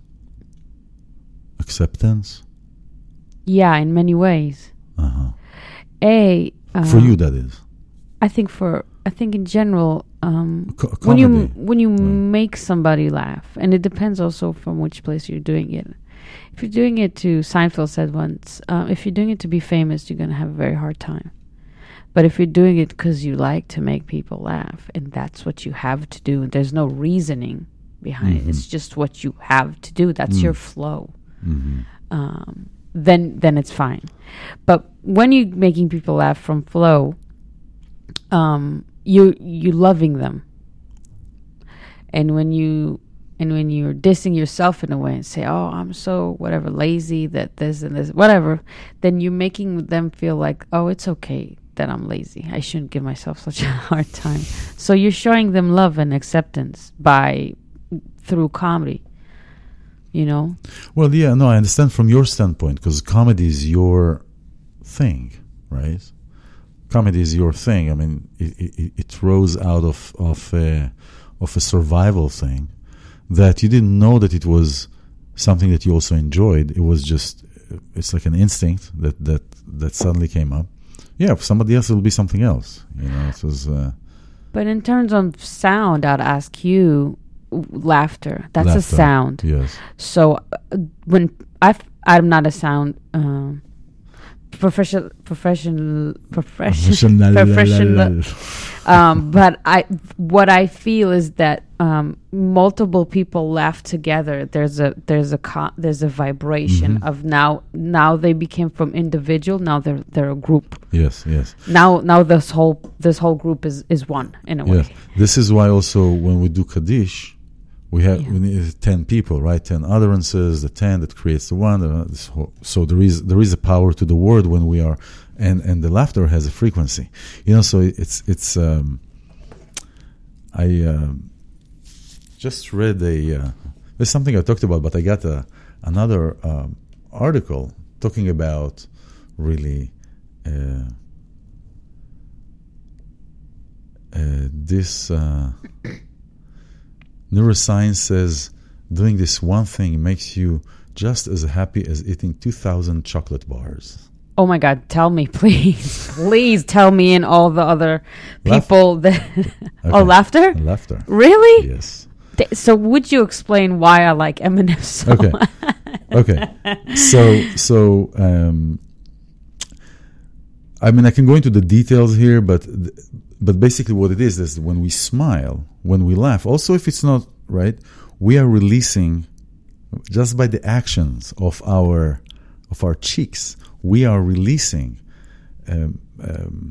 [SPEAKER 3] Acceptance?
[SPEAKER 4] Yeah, in many ways.
[SPEAKER 3] Uh-huh.
[SPEAKER 4] A uh,
[SPEAKER 3] For you, that is.
[SPEAKER 4] I think for I think in general, um,
[SPEAKER 3] Co-
[SPEAKER 4] when you
[SPEAKER 3] comedy.
[SPEAKER 4] when you
[SPEAKER 3] Right.
[SPEAKER 4] make somebody laugh, and it depends also from which place you're doing it. If you're doing it to Seinfeld said once, uh, if you're doing it to be famous, you're gonna have a very hard time. But if you're doing it because you like to make people laugh, and that's what you have to do, and there's no reasoning behind
[SPEAKER 3] Mhm.
[SPEAKER 4] it, it's just what you have to do. That's
[SPEAKER 3] Mm.
[SPEAKER 4] your flow.
[SPEAKER 3] Mm-hmm.
[SPEAKER 4] Um, then then it's fine. But when you're making people laugh from flow, um, you you loving them, and when you and when you're dissing yourself in a way and say, "Oh, I'm so whatever lazy that this and this whatever," then you're making them feel like, "Oh, it's okay that I'm lazy. I shouldn't give myself such a hard time." So you're showing them love and acceptance by through comedy. You know.
[SPEAKER 3] Well, yeah, no, I understand from your standpoint, because comedy is your thing, right? Comedy is your thing. I mean, it, it, it rose out of of a, of a survival thing that you didn't know that it was something that you also enjoyed. It was just, it's like an instinct that that, that suddenly came up. Yeah, for somebody else, it will be something else. You know, it was. Uh,
[SPEAKER 4] But in terms of sound, I'd ask you, w- laughter. That's a
[SPEAKER 3] laughter.
[SPEAKER 4] sound.
[SPEAKER 3] Yes.
[SPEAKER 4] So uh, when I I'm not a sound um, professional professional professional professional. Um, but I what I feel is that um, multiple people laugh together. There's a there's a co- there's a vibration
[SPEAKER 3] Mhm.
[SPEAKER 4] of now now they became from individual. Now they're they're a group.
[SPEAKER 3] Yes. Yes.
[SPEAKER 4] Now now this whole this whole group is is one in a way.
[SPEAKER 3] Yes. This is why also when we do Kaddish, we have
[SPEAKER 4] Yeah.
[SPEAKER 3] we need ten people, right? Ten utterances, the ten that creates the one. Uh, this whole, so there is there is a power to the word when we are, and and the laughter has a frequency, you know. So it's it's. Um, I um, just read a. Uh, there's something I talked about, but I got a, another um, article talking about really. Uh, uh, this. Uh, Neuroscience says doing this one thing makes you just as happy as eating two thousand chocolate bars.
[SPEAKER 4] Oh my God! Tell me, please, please tell me and all the other people that. Oh,
[SPEAKER 3] Okay.
[SPEAKER 4] laughter!
[SPEAKER 3] Laughter.
[SPEAKER 4] Really?
[SPEAKER 3] Yes.
[SPEAKER 4] Th- So, would you explain why I like Eminem so
[SPEAKER 3] Okay.
[SPEAKER 4] much?
[SPEAKER 3] Okay. So, so um, I mean, I can go into the details here, but th- but basically, what it is is when we smile, when we laugh. Also, if it's not right, we are releasing just by the actions of our of our cheeks. We are releasing um, um,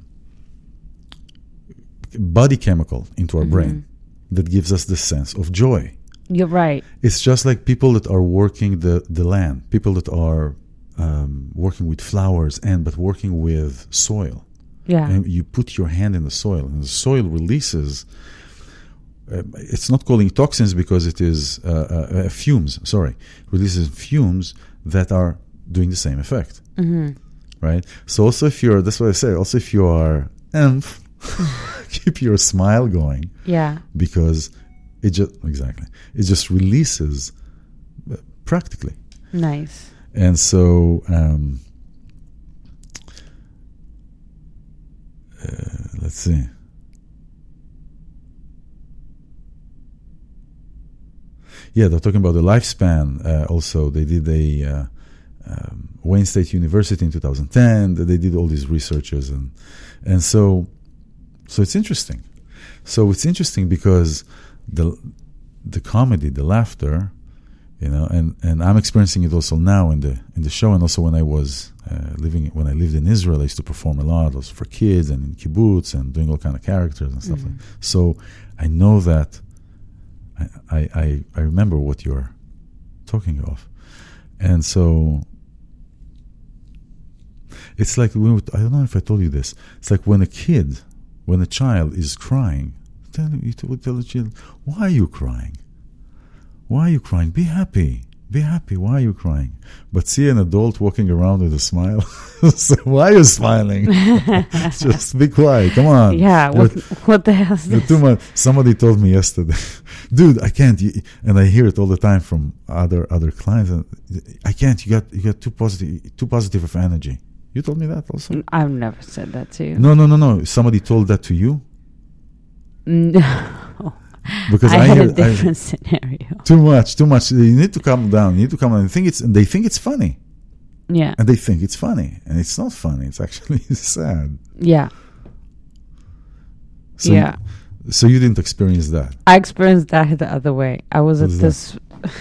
[SPEAKER 3] body chemical into our
[SPEAKER 4] Mm-hmm.
[SPEAKER 3] brain that gives us the sense of joy.
[SPEAKER 4] You're right.
[SPEAKER 3] It's just like people that are working the, the land, people that are um, working with flowers and but working with soil.
[SPEAKER 4] Yeah.
[SPEAKER 3] And you put your hand in the soil, and the soil releases uh, it's not calling toxins because it is uh, uh, uh, fumes, sorry, releases fumes that are doing the same effect,
[SPEAKER 4] Mm-hmm.
[SPEAKER 3] right? So also if you're, that's what I say, also if you are emph, keep your smile going
[SPEAKER 4] Yeah.
[SPEAKER 3] because it just, exactly, it just releases uh, practically.
[SPEAKER 4] Nice.
[SPEAKER 3] And so, um, uh, let's see. Yeah, they're talking about the lifespan. Uh, also, they did a uh, um, Wayne State University in two thousand ten. They did all these researches, and and so so it's interesting. So it's interesting because the the comedy, the laughter, you know, and, and I'm experiencing it also now in the in the show, and also when I was uh, living when I lived in Israel, I used to perform a lot, also for kids and in kibbutz and doing all kind of characters and stuff
[SPEAKER 4] Mm-hmm.
[SPEAKER 3] like. So I know that. I, I, I remember what you're talking of. And so it's like, when, I don't know if I told you this, it's like when a kid, when a child is crying, tell, you tell, tell the child, why are you crying? Why are you crying? Be happy. Be happy. Why are you crying? But see an adult walking around with a smile. So why are you smiling? Just be quiet. Come on.
[SPEAKER 4] Yeah. What, what the hell is
[SPEAKER 3] You're
[SPEAKER 4] this?
[SPEAKER 3] too much. Somebody told me yesterday, dude, I can't. You, and I hear it all the time from other other clients. And I can't. You got you got too positive, too positive of energy. You told me that also.
[SPEAKER 4] I've never said that to you.
[SPEAKER 3] No, no, no, no. Somebody told that to you
[SPEAKER 4] No.
[SPEAKER 3] because
[SPEAKER 4] I,
[SPEAKER 3] I,
[SPEAKER 4] had
[SPEAKER 3] hear
[SPEAKER 4] a different scenario.
[SPEAKER 3] I, too much, too much. You need to calm down. You need to calm down. They think it's they think it's funny,
[SPEAKER 4] Yeah.
[SPEAKER 3] and they think it's funny, and it's not funny. It's actually sad.
[SPEAKER 4] Yeah.
[SPEAKER 3] So,
[SPEAKER 4] Yeah.
[SPEAKER 3] So you didn't experience that.
[SPEAKER 4] I experienced that the other way. I was
[SPEAKER 3] What
[SPEAKER 4] at
[SPEAKER 3] is
[SPEAKER 4] this.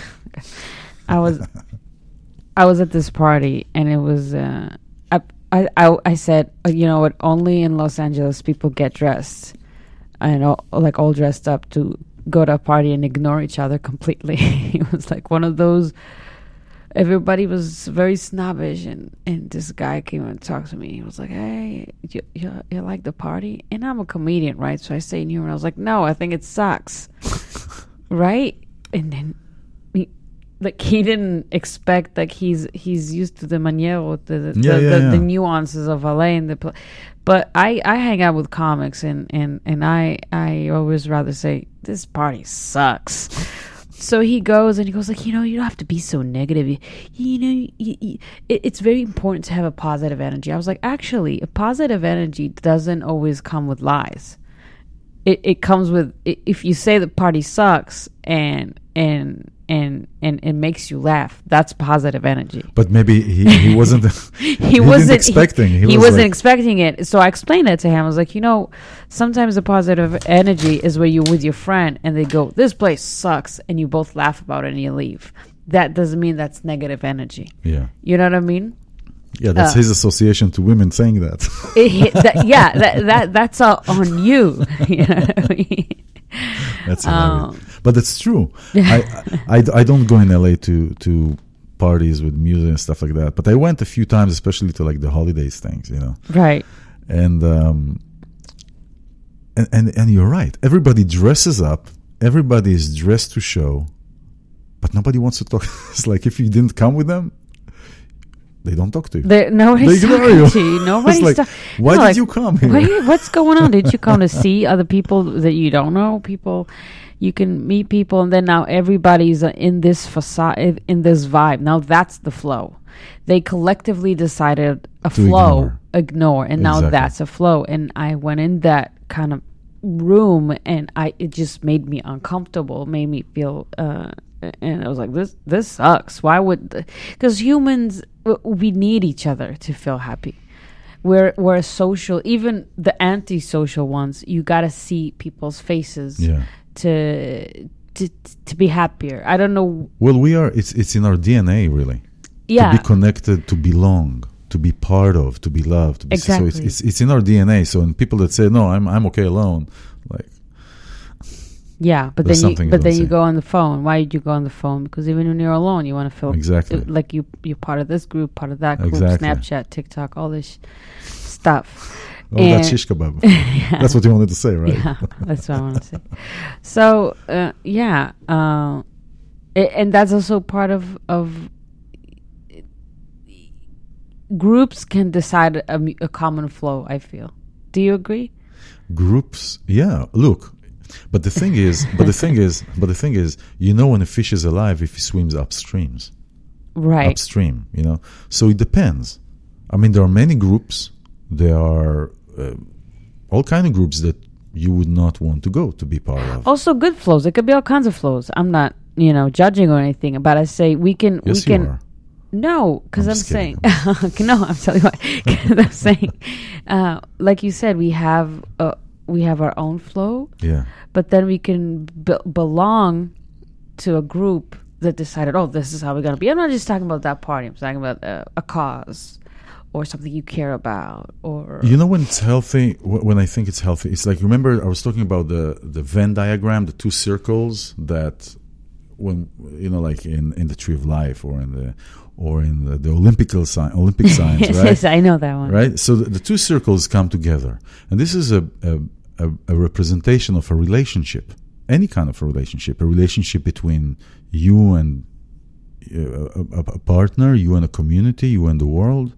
[SPEAKER 4] I was. I was at this party, and it was. Uh, I, I I I said, uh, you know what? Only in Los Angeles people get dressed, and all, like all dressed up to go to a party and ignore each other completely. It was like one of those. Everybody was very snobbish, and, and this guy came and talked to me. He was like, "Hey, you, you you like the party?" And I'm a comedian, right? So I say in humor, I was like, "No, I think it sucks," right? And then, he, like, he didn't expect, like, he's he's used to the maniero, the the,
[SPEAKER 3] Yeah,
[SPEAKER 4] the,
[SPEAKER 3] yeah,
[SPEAKER 4] the,
[SPEAKER 3] yeah.
[SPEAKER 4] the nuances of L A and the. Pl- but I, I hang out with comics, and, and, and I I always rather say this party sucks. So he goes and he goes like, you know, you don't have to be so negative. You, you know, you, you, it, it's very important to have a positive energy. I was like, actually, a positive energy doesn't always come with lies. It it comes with I if you say the party sucks and and and and it makes you laugh. That's positive energy.
[SPEAKER 3] But maybe he, he wasn't.
[SPEAKER 4] He,
[SPEAKER 3] he
[SPEAKER 4] wasn't
[SPEAKER 3] didn't expecting.
[SPEAKER 4] He,
[SPEAKER 3] He
[SPEAKER 4] he
[SPEAKER 3] was
[SPEAKER 4] wasn't
[SPEAKER 3] like-
[SPEAKER 4] expecting it. So I explained that to him. I was like, you know, sometimes the positive energy is where you're with your friend and they go, "This place sucks," and you both laugh about it and you leave. That doesn't mean that's negative energy.
[SPEAKER 3] Yeah.
[SPEAKER 4] You know what I mean?
[SPEAKER 3] Yeah, that's
[SPEAKER 4] Uh,
[SPEAKER 3] his association to women saying that.
[SPEAKER 4] It, hit- that, yeah, that, that that's all on you. You know what I mean?
[SPEAKER 3] That's
[SPEAKER 4] Um,
[SPEAKER 3] hilarious. But it's true. I, I, I don't go in L A to, to parties with music and stuff like that. But I went a few times, especially to like the holidays things, you know.
[SPEAKER 4] Right.
[SPEAKER 3] And um, and, and and you're right. Everybody dresses up. Everybody is dressed to show, but nobody wants to talk. It's like if you didn't come with them, they don't talk to you.
[SPEAKER 4] There, nobody's
[SPEAKER 3] They ignore
[SPEAKER 4] talking
[SPEAKER 3] you.
[SPEAKER 4] to you. Nobody's
[SPEAKER 3] It's like,
[SPEAKER 4] ta-
[SPEAKER 3] why
[SPEAKER 4] No,
[SPEAKER 3] did
[SPEAKER 4] like,
[SPEAKER 3] you come here?
[SPEAKER 4] Wait, what's going on? Did you come to see other people that you don't know? People, you can meet people, and then now everybody's uh, in this facade, in this vibe. Now that's the flow. They collectively decided a
[SPEAKER 3] To
[SPEAKER 4] flow,
[SPEAKER 3] ignore.
[SPEAKER 4] ignore, and now
[SPEAKER 3] Exactly.
[SPEAKER 4] that's a flow. And I went in that kind of room, and I it just made me uncomfortable, made me feel. Uh, and I was like, this this sucks. Why would? Because humans, we need each other to feel happy. We're we're social. Even the anti-social ones, you gotta see people's faces
[SPEAKER 3] Yeah.
[SPEAKER 4] to to to be happier. I don't know.
[SPEAKER 3] Well, we are. It's it's in our D N A, really.
[SPEAKER 4] Yeah,
[SPEAKER 3] To be connected, to belong, to be part of, to be loved. To be So it's,
[SPEAKER 4] Exactly.
[SPEAKER 3] it's it's in our D N A. So when people that say no, I'm I'm okay alone, like
[SPEAKER 4] yeah. But
[SPEAKER 3] There's
[SPEAKER 4] then you
[SPEAKER 3] something
[SPEAKER 4] but
[SPEAKER 3] you
[SPEAKER 4] then
[SPEAKER 3] don't
[SPEAKER 4] you
[SPEAKER 3] see.
[SPEAKER 4] go on the phone. Why did you go on the phone? Because even when you're alone, you want to feel
[SPEAKER 3] Exactly.
[SPEAKER 4] uh, like you you're part of this group, part of that group,
[SPEAKER 3] Exactly.
[SPEAKER 4] Snapchat, TikTok, all this sh- stuff.
[SPEAKER 3] Oh, that's shish kebab.
[SPEAKER 4] Yeah.
[SPEAKER 3] That's what you wanted to say, right?
[SPEAKER 4] Yeah, that's what I want to say. So, uh, yeah, uh, a- and that's also part of of groups can decide a, mu- a common flow. I feel. Do you agree?
[SPEAKER 3] Groups, yeah. Look, but the thing is, but the thing is, but the thing is, you know, when a fish is alive, if he swims upstreams,
[SPEAKER 4] Right.
[SPEAKER 3] upstream, you know. So it depends. I mean, there are many groups. There are uh, all kind of groups that you would not want to go to be part of.
[SPEAKER 4] Also, good flows. It could be all kinds of flows. I'm not, you know, judging or anything. But I say we can.
[SPEAKER 3] Yes,
[SPEAKER 4] we
[SPEAKER 3] you
[SPEAKER 4] can.
[SPEAKER 3] are.
[SPEAKER 4] No, because
[SPEAKER 3] I'm
[SPEAKER 4] I'm,
[SPEAKER 3] just
[SPEAKER 4] saying.
[SPEAKER 3] kidding.
[SPEAKER 4] No, I'm telling you why. 'Cause I'm saying, uh, like you said, we have uh, we have our own flow,
[SPEAKER 3] Yeah.
[SPEAKER 4] but then we can be- belong to a group that decided, oh, this is how we're gonna be. I'm not just talking about that party. I'm talking about uh, a cause or something you care about, or
[SPEAKER 3] You know when it's healthy, wh- when I think it's healthy, it's like, remember I was talking about the, the Venn diagram, the two circles that when, you know, like in, in the Tree of Life or in the, or in the, the Olympical sign, Olympic signs,
[SPEAKER 4] yes,
[SPEAKER 3] right?
[SPEAKER 4] yes, I know that one.
[SPEAKER 3] Right? So the, the two circles come together. And this is a, a, a, a representation of a relationship, any kind of a relationship, a relationship between you and uh, a, a partner, you and a community, you and the world.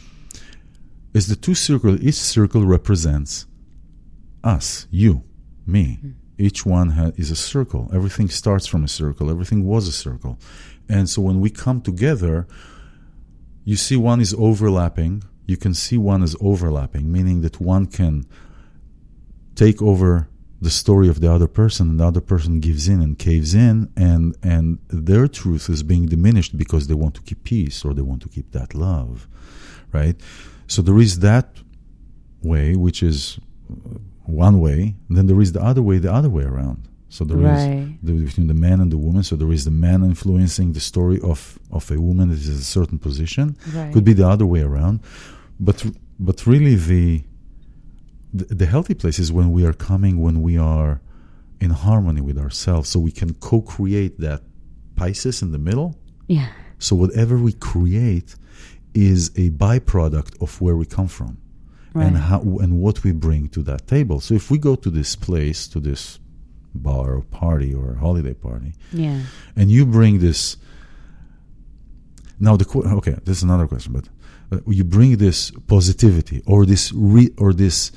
[SPEAKER 3] Is the two circles, each circle represents us, you, me. Mm. Each one ha- is a circle. Everything starts from a circle. Everything was a circle. And so when we come together, you see one is overlapping. You can see one is overlapping, meaning that one can take over the story of the other person, and the other person gives in and caves in, and, and their truth is being diminished because they want to keep peace or they want to keep that love, right? So there is that way, which is one way, and then there is the other way, the other way around. So there
[SPEAKER 4] Right.
[SPEAKER 3] is the, between the man and the woman. So there is the man influencing the story of, of a woman that is in a certain position.
[SPEAKER 4] Right.
[SPEAKER 3] Could be the other way around. But but really the, the the healthy place is when we are coming, when we are in harmony with ourselves, so we can co-create that Pisces in the middle.
[SPEAKER 4] Yeah.
[SPEAKER 3] So whatever we create is a byproduct of where we come from,
[SPEAKER 4] Right.
[SPEAKER 3] and how and what we bring to that table. So if we go to this place, to this bar or party or holiday party,
[SPEAKER 4] Yeah.
[SPEAKER 3] and you bring this. Now the qu- okay, this is another question, but uh, you bring this positivity or this re- or this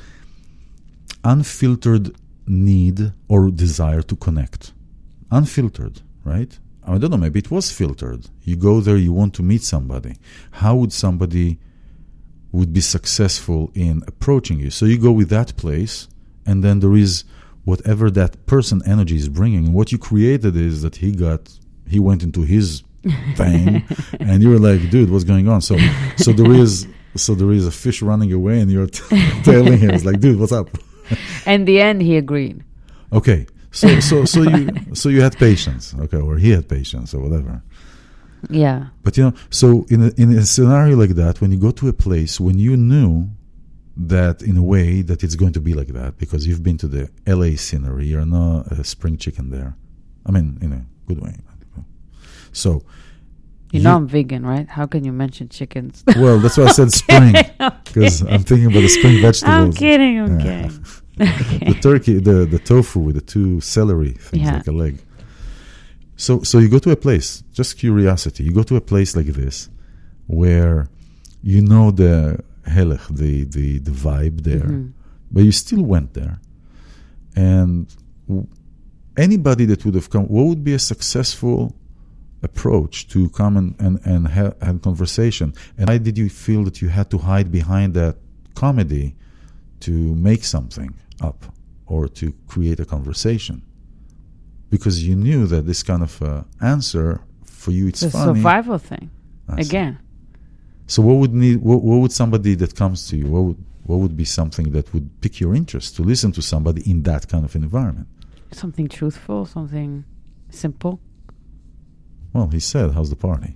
[SPEAKER 3] unfiltered need or desire to connect, unfiltered, right? I don't know, maybe it was filtered. You go there, you want to meet somebody. How would somebody would be successful in approaching you? So you go with that place, and then there is whatever that person energy is bringing. And what you created is that he got, he went into his thing, and you were like, dude, what's going on? So, so there is, so there is a fish running away, and you're t- telling him, it's like, dude, what's up?
[SPEAKER 4] In the end, he agreed.
[SPEAKER 3] Okay. So, so, so you, so you had patience, okay, or he had patience, or whatever.
[SPEAKER 4] Yeah.
[SPEAKER 3] But you know, so in a, in a scenario like that, when you go to a place, when you knew that in a way that it's going to be like that, because you've been to the L A scenery, you're not a spring chicken there. I mean, in a good way. So,
[SPEAKER 4] You know I'm vegan, right? How can you mention chickens?
[SPEAKER 3] well, that's why I said spring, because I'm thinking about the spring vegetables.
[SPEAKER 4] I'm kidding. I'm
[SPEAKER 3] Yeah.
[SPEAKER 4] kidding. Okay.
[SPEAKER 3] The turkey, the, the tofu with the two celery things
[SPEAKER 4] Yeah.
[SPEAKER 3] like a leg. So so you go to a place, just curiosity. You go to a place like this, where you know the helech, the the the vibe there,
[SPEAKER 4] Mhm.
[SPEAKER 3] but you still went there. And w- anybody that would have come, what would be a successful approach to come and and and have, have conversation? And why did you feel that you had to hide behind that comedy to make something up or to create a conversation? Because you knew that this kind of uh, answer for you, it's
[SPEAKER 4] It's a
[SPEAKER 3] funny.
[SPEAKER 4] survival thing.
[SPEAKER 3] I see.
[SPEAKER 4] Again.
[SPEAKER 3] So what would need? What, what would somebody that comes to you? What would what would be something that would pique your interest to listen to somebody in that kind of environment?
[SPEAKER 4] Something truthful, something simple.
[SPEAKER 3] Well, he said, "How's the party?"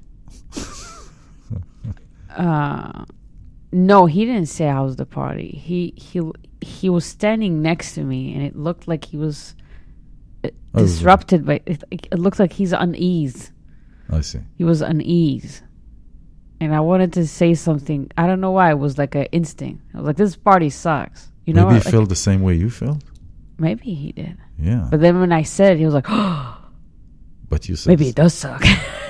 [SPEAKER 4] Uh, no, he didn't say how's the party. He he he was standing next to me, and it looked like he was uh,
[SPEAKER 3] Oh,
[SPEAKER 4] disrupted by it. It looked like he's unease.
[SPEAKER 3] I see.
[SPEAKER 4] He was unease, and I wanted to say something. I don't know why. It was like an instinct. I was like, "This party sucks." You know,
[SPEAKER 3] maybe he
[SPEAKER 4] like,
[SPEAKER 3] felt the same way you felt.
[SPEAKER 4] maybe he did.
[SPEAKER 3] Yeah,
[SPEAKER 4] But then when I said it, he was like, "Oh,
[SPEAKER 3] but you said
[SPEAKER 4] maybe it does suck."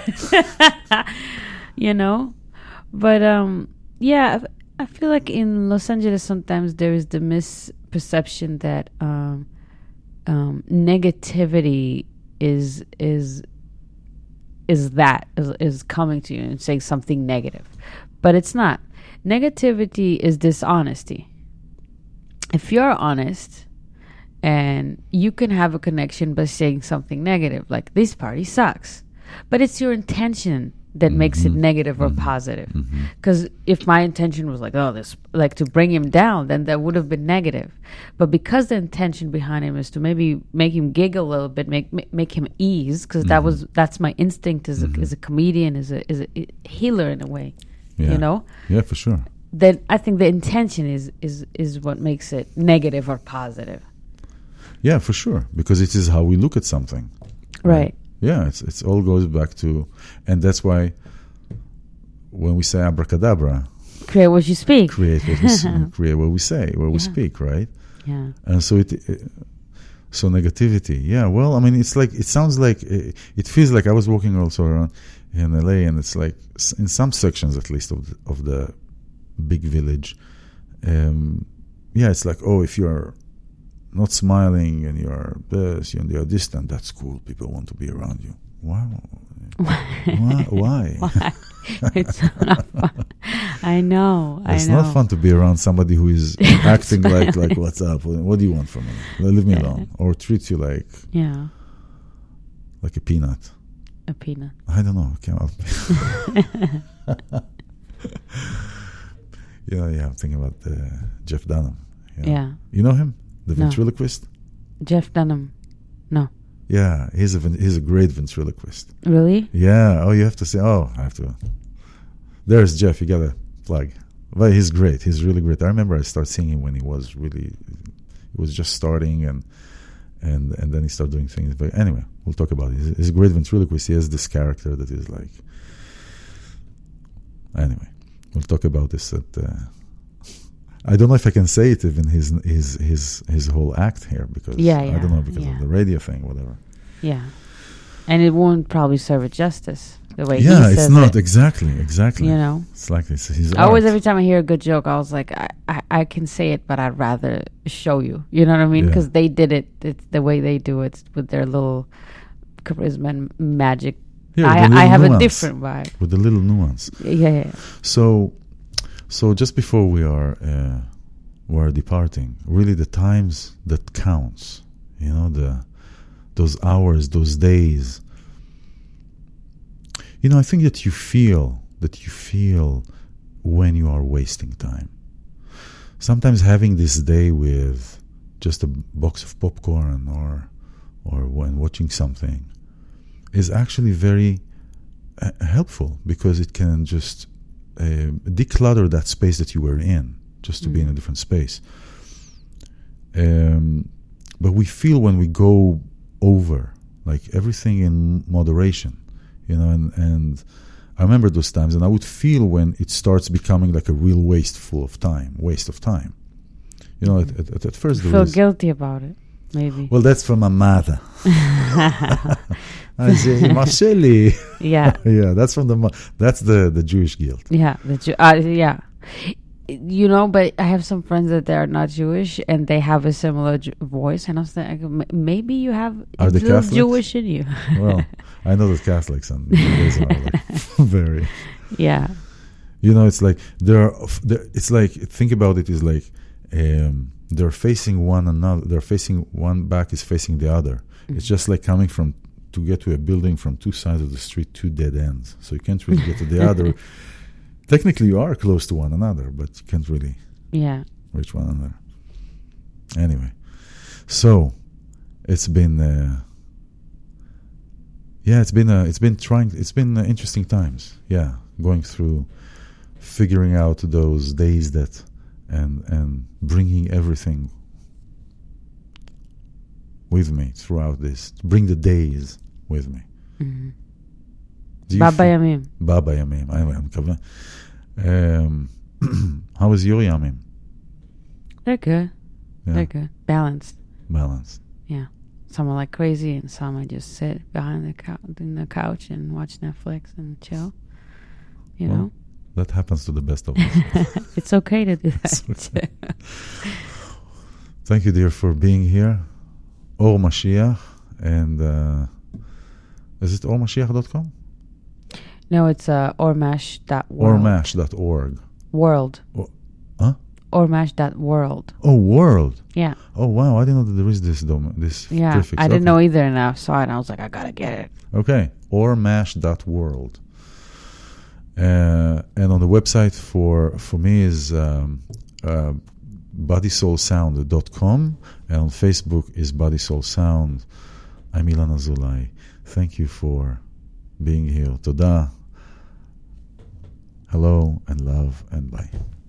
[SPEAKER 4] You know, but um, yeah, I I feel like in Los Angeles sometimes there is the misperception that um, um, negativity is is is that is, is coming to you and saying something negative, but it's not. Negativity is dishonesty. If you're honest and you can have a connection by saying something negative, like this party sucks, but it's your intention that mm-hmm. makes it negative or mm-hmm. positive. Because mm-hmm. if my intention was like, oh, this, like to bring him down, then that would have been negative. But because the intention behind him is to maybe make him giggle a little bit, make make, make him ease, because mm-hmm. that was that's my instinct as a mm-hmm. as a comedian, as a as a healer in a way,
[SPEAKER 3] yeah.
[SPEAKER 4] you know.
[SPEAKER 3] Yeah, for sure.
[SPEAKER 4] Then I think the intention is is is what makes it negative or positive.
[SPEAKER 3] Yeah, for sure, because it is how we look at something.
[SPEAKER 4] Right.
[SPEAKER 3] right? Yeah, it's it's all goes back to, and that's why when we say abracadabra,
[SPEAKER 4] create what you speak,
[SPEAKER 3] create what we s- create what we say, what
[SPEAKER 4] yeah.
[SPEAKER 3] we speak, right?
[SPEAKER 4] Yeah.
[SPEAKER 3] And so it, it, so negativity. Yeah. Well, I mean, it's like it sounds like it, it feels like I was walking also around in L A, and it's like in some sections, at least of the, of the big village. Um, yeah, it's like, oh, if you're not smiling and you're this and you're distant, that's cool. People want to be around you. Wow. Why? Why?
[SPEAKER 4] Why? It's not fun. I know.
[SPEAKER 3] It's
[SPEAKER 4] I know.
[SPEAKER 3] not fun to be around somebody who is acting like, like, what's up? What do you want from me? Leave me alone. Or treats you like,
[SPEAKER 4] yeah,
[SPEAKER 3] like a peanut.
[SPEAKER 4] a peanut.
[SPEAKER 3] I don't know. I can't. Yeah, yeah. I'm thinking about uh, Jeff Dunham. You know?
[SPEAKER 4] Yeah.
[SPEAKER 3] You know him? The
[SPEAKER 4] No.
[SPEAKER 3] ventriloquist?
[SPEAKER 4] Jeff Dunham. No.
[SPEAKER 3] Yeah, he's a ven- he's a great ventriloquist.
[SPEAKER 4] Really?
[SPEAKER 3] Yeah. Oh, you have to say. Oh, I have to. There's Jeff. You gotta plug. But he's great. He's really great. I remember I started seeing him when he was really, he was just starting, and and and then he started doing things. But anyway, we'll talk about it. He's, he's a great ventriloquist. He has this character that is like. Anyway, we'll talk about this at. Uh, I don't know if I can say it even his his his his whole act here, because
[SPEAKER 4] Yeah, yeah,
[SPEAKER 3] I don't know, because
[SPEAKER 4] yeah.
[SPEAKER 3] of the radio thing, whatever.
[SPEAKER 4] Yeah. And it won't probably serve it justice the way
[SPEAKER 3] Yeah,
[SPEAKER 4] he
[SPEAKER 3] it's
[SPEAKER 4] says
[SPEAKER 3] not
[SPEAKER 4] it,
[SPEAKER 3] exactly exactly.
[SPEAKER 4] you know.
[SPEAKER 3] It's like it's his.
[SPEAKER 4] I always,
[SPEAKER 3] art.
[SPEAKER 4] every time I hear a good joke, I was like, I, I, I can say it, but I'd rather show you. You know what I mean?
[SPEAKER 3] Yeah.
[SPEAKER 4] Because they did it, it's the way they do it with their little charisma and magic.
[SPEAKER 3] Yeah, with the
[SPEAKER 4] I, I
[SPEAKER 3] little
[SPEAKER 4] have a
[SPEAKER 3] nuance.
[SPEAKER 4] different vibe.
[SPEAKER 3] With the little nuance.
[SPEAKER 4] Yeah, yeah.
[SPEAKER 3] So, so just before we are uh, we are departing, really the times that counts, you know, the those hours, those days. You know, I think that you feel that you feel when you are wasting time. Sometimes having this day with just a box of popcorn or or when watching something is actually very uh, helpful, because it can just uh, declutter that space that you were in, just to mm. be in a different space. Um, but we feel when we go over, like everything in moderation, you know, and, and I remember those times, and I would feel when it starts becoming like a real wasteful of time, waste of time. You know, at, at, at first there
[SPEAKER 4] Feel
[SPEAKER 3] was...
[SPEAKER 4] guilty about it, maybe.
[SPEAKER 3] Well, that's from my mother. I say, Marcelli.
[SPEAKER 4] Yeah.
[SPEAKER 3] Yeah, that's from the mo- that's the, the Jewish guilt.
[SPEAKER 4] Yeah, the Jew- uh, yeah. You know, but I have some friends that they are not Jewish and they have a similar Ju- voice, and I was like, m- maybe you have a
[SPEAKER 3] Are they
[SPEAKER 4] little
[SPEAKER 3] Catholics?
[SPEAKER 4] Jewish in you.
[SPEAKER 3] Well, I know that Catholics and Judaism are like very.
[SPEAKER 4] Yeah.
[SPEAKER 3] You know, it's like they're, they're. It's like, think about it. Is like um, they're facing one another. They're facing one back is facing the other. Mm-hmm. It's just like coming from to get to a building from two sides of the street, two dead ends. So you can't really get to the other. Technically, you are close to one another, but you can't really
[SPEAKER 4] Yeah.
[SPEAKER 3] reach one another. Anyway, so it's been, uh, yeah, it's been, uh, it's been trying, it's been uh, interesting times. Yeah, going through, figuring out those days that, and and bringing everything with me throughout this. Bring the days with me.
[SPEAKER 4] Mm-hmm.
[SPEAKER 3] Do you
[SPEAKER 4] בא
[SPEAKER 3] feel-
[SPEAKER 4] בימים.
[SPEAKER 3] בא בימים, אני אני מקווה. Um, how is your ימים?
[SPEAKER 4] They're good.
[SPEAKER 3] Yeah,
[SPEAKER 4] They're good. Balanced.
[SPEAKER 3] balanced.
[SPEAKER 4] Yeah. Some are like crazy, and some I just sit behind the couch, in the couch and watch Netflix and chill. You
[SPEAKER 3] Well,
[SPEAKER 4] know,
[SPEAKER 3] that happens to the best of us.
[SPEAKER 4] it's okay to do that.
[SPEAKER 3] Thank you, dear, for being here. Or Mashiach, and uh, is it or mashiach dot com?
[SPEAKER 4] No, it's uh, ormash dot world.
[SPEAKER 3] Ormash dot org.
[SPEAKER 4] World.
[SPEAKER 3] Or, huh?
[SPEAKER 4] Ormash dot world.
[SPEAKER 3] Oh, world.
[SPEAKER 4] Yeah.
[SPEAKER 3] Oh, wow. I didn't know that there is this dom- this
[SPEAKER 4] Yeah.
[SPEAKER 3] prefix.
[SPEAKER 4] I didn't
[SPEAKER 3] Okay.
[SPEAKER 4] know either, and I saw it, and I was like, I gotta get it.
[SPEAKER 3] Okay, ormash dot world. Uh, and on the website for for me is um, uh, body soul sound dot com, and on Facebook is Body Soul Sound. I'm Ilan Azulai. Thank you for being here. Toda. Hello and love and bye.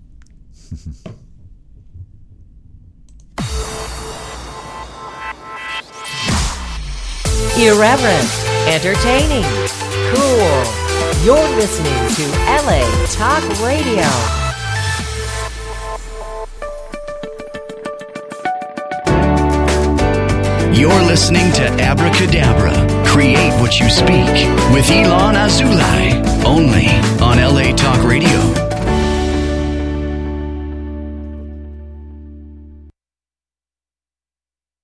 [SPEAKER 1] Irreverent, entertaining, cool. You're listening to L A Talk Radio.
[SPEAKER 2] You're listening to Abracadabra, Create What You Speak with Ilan Azulai, only on L A Talk Radio.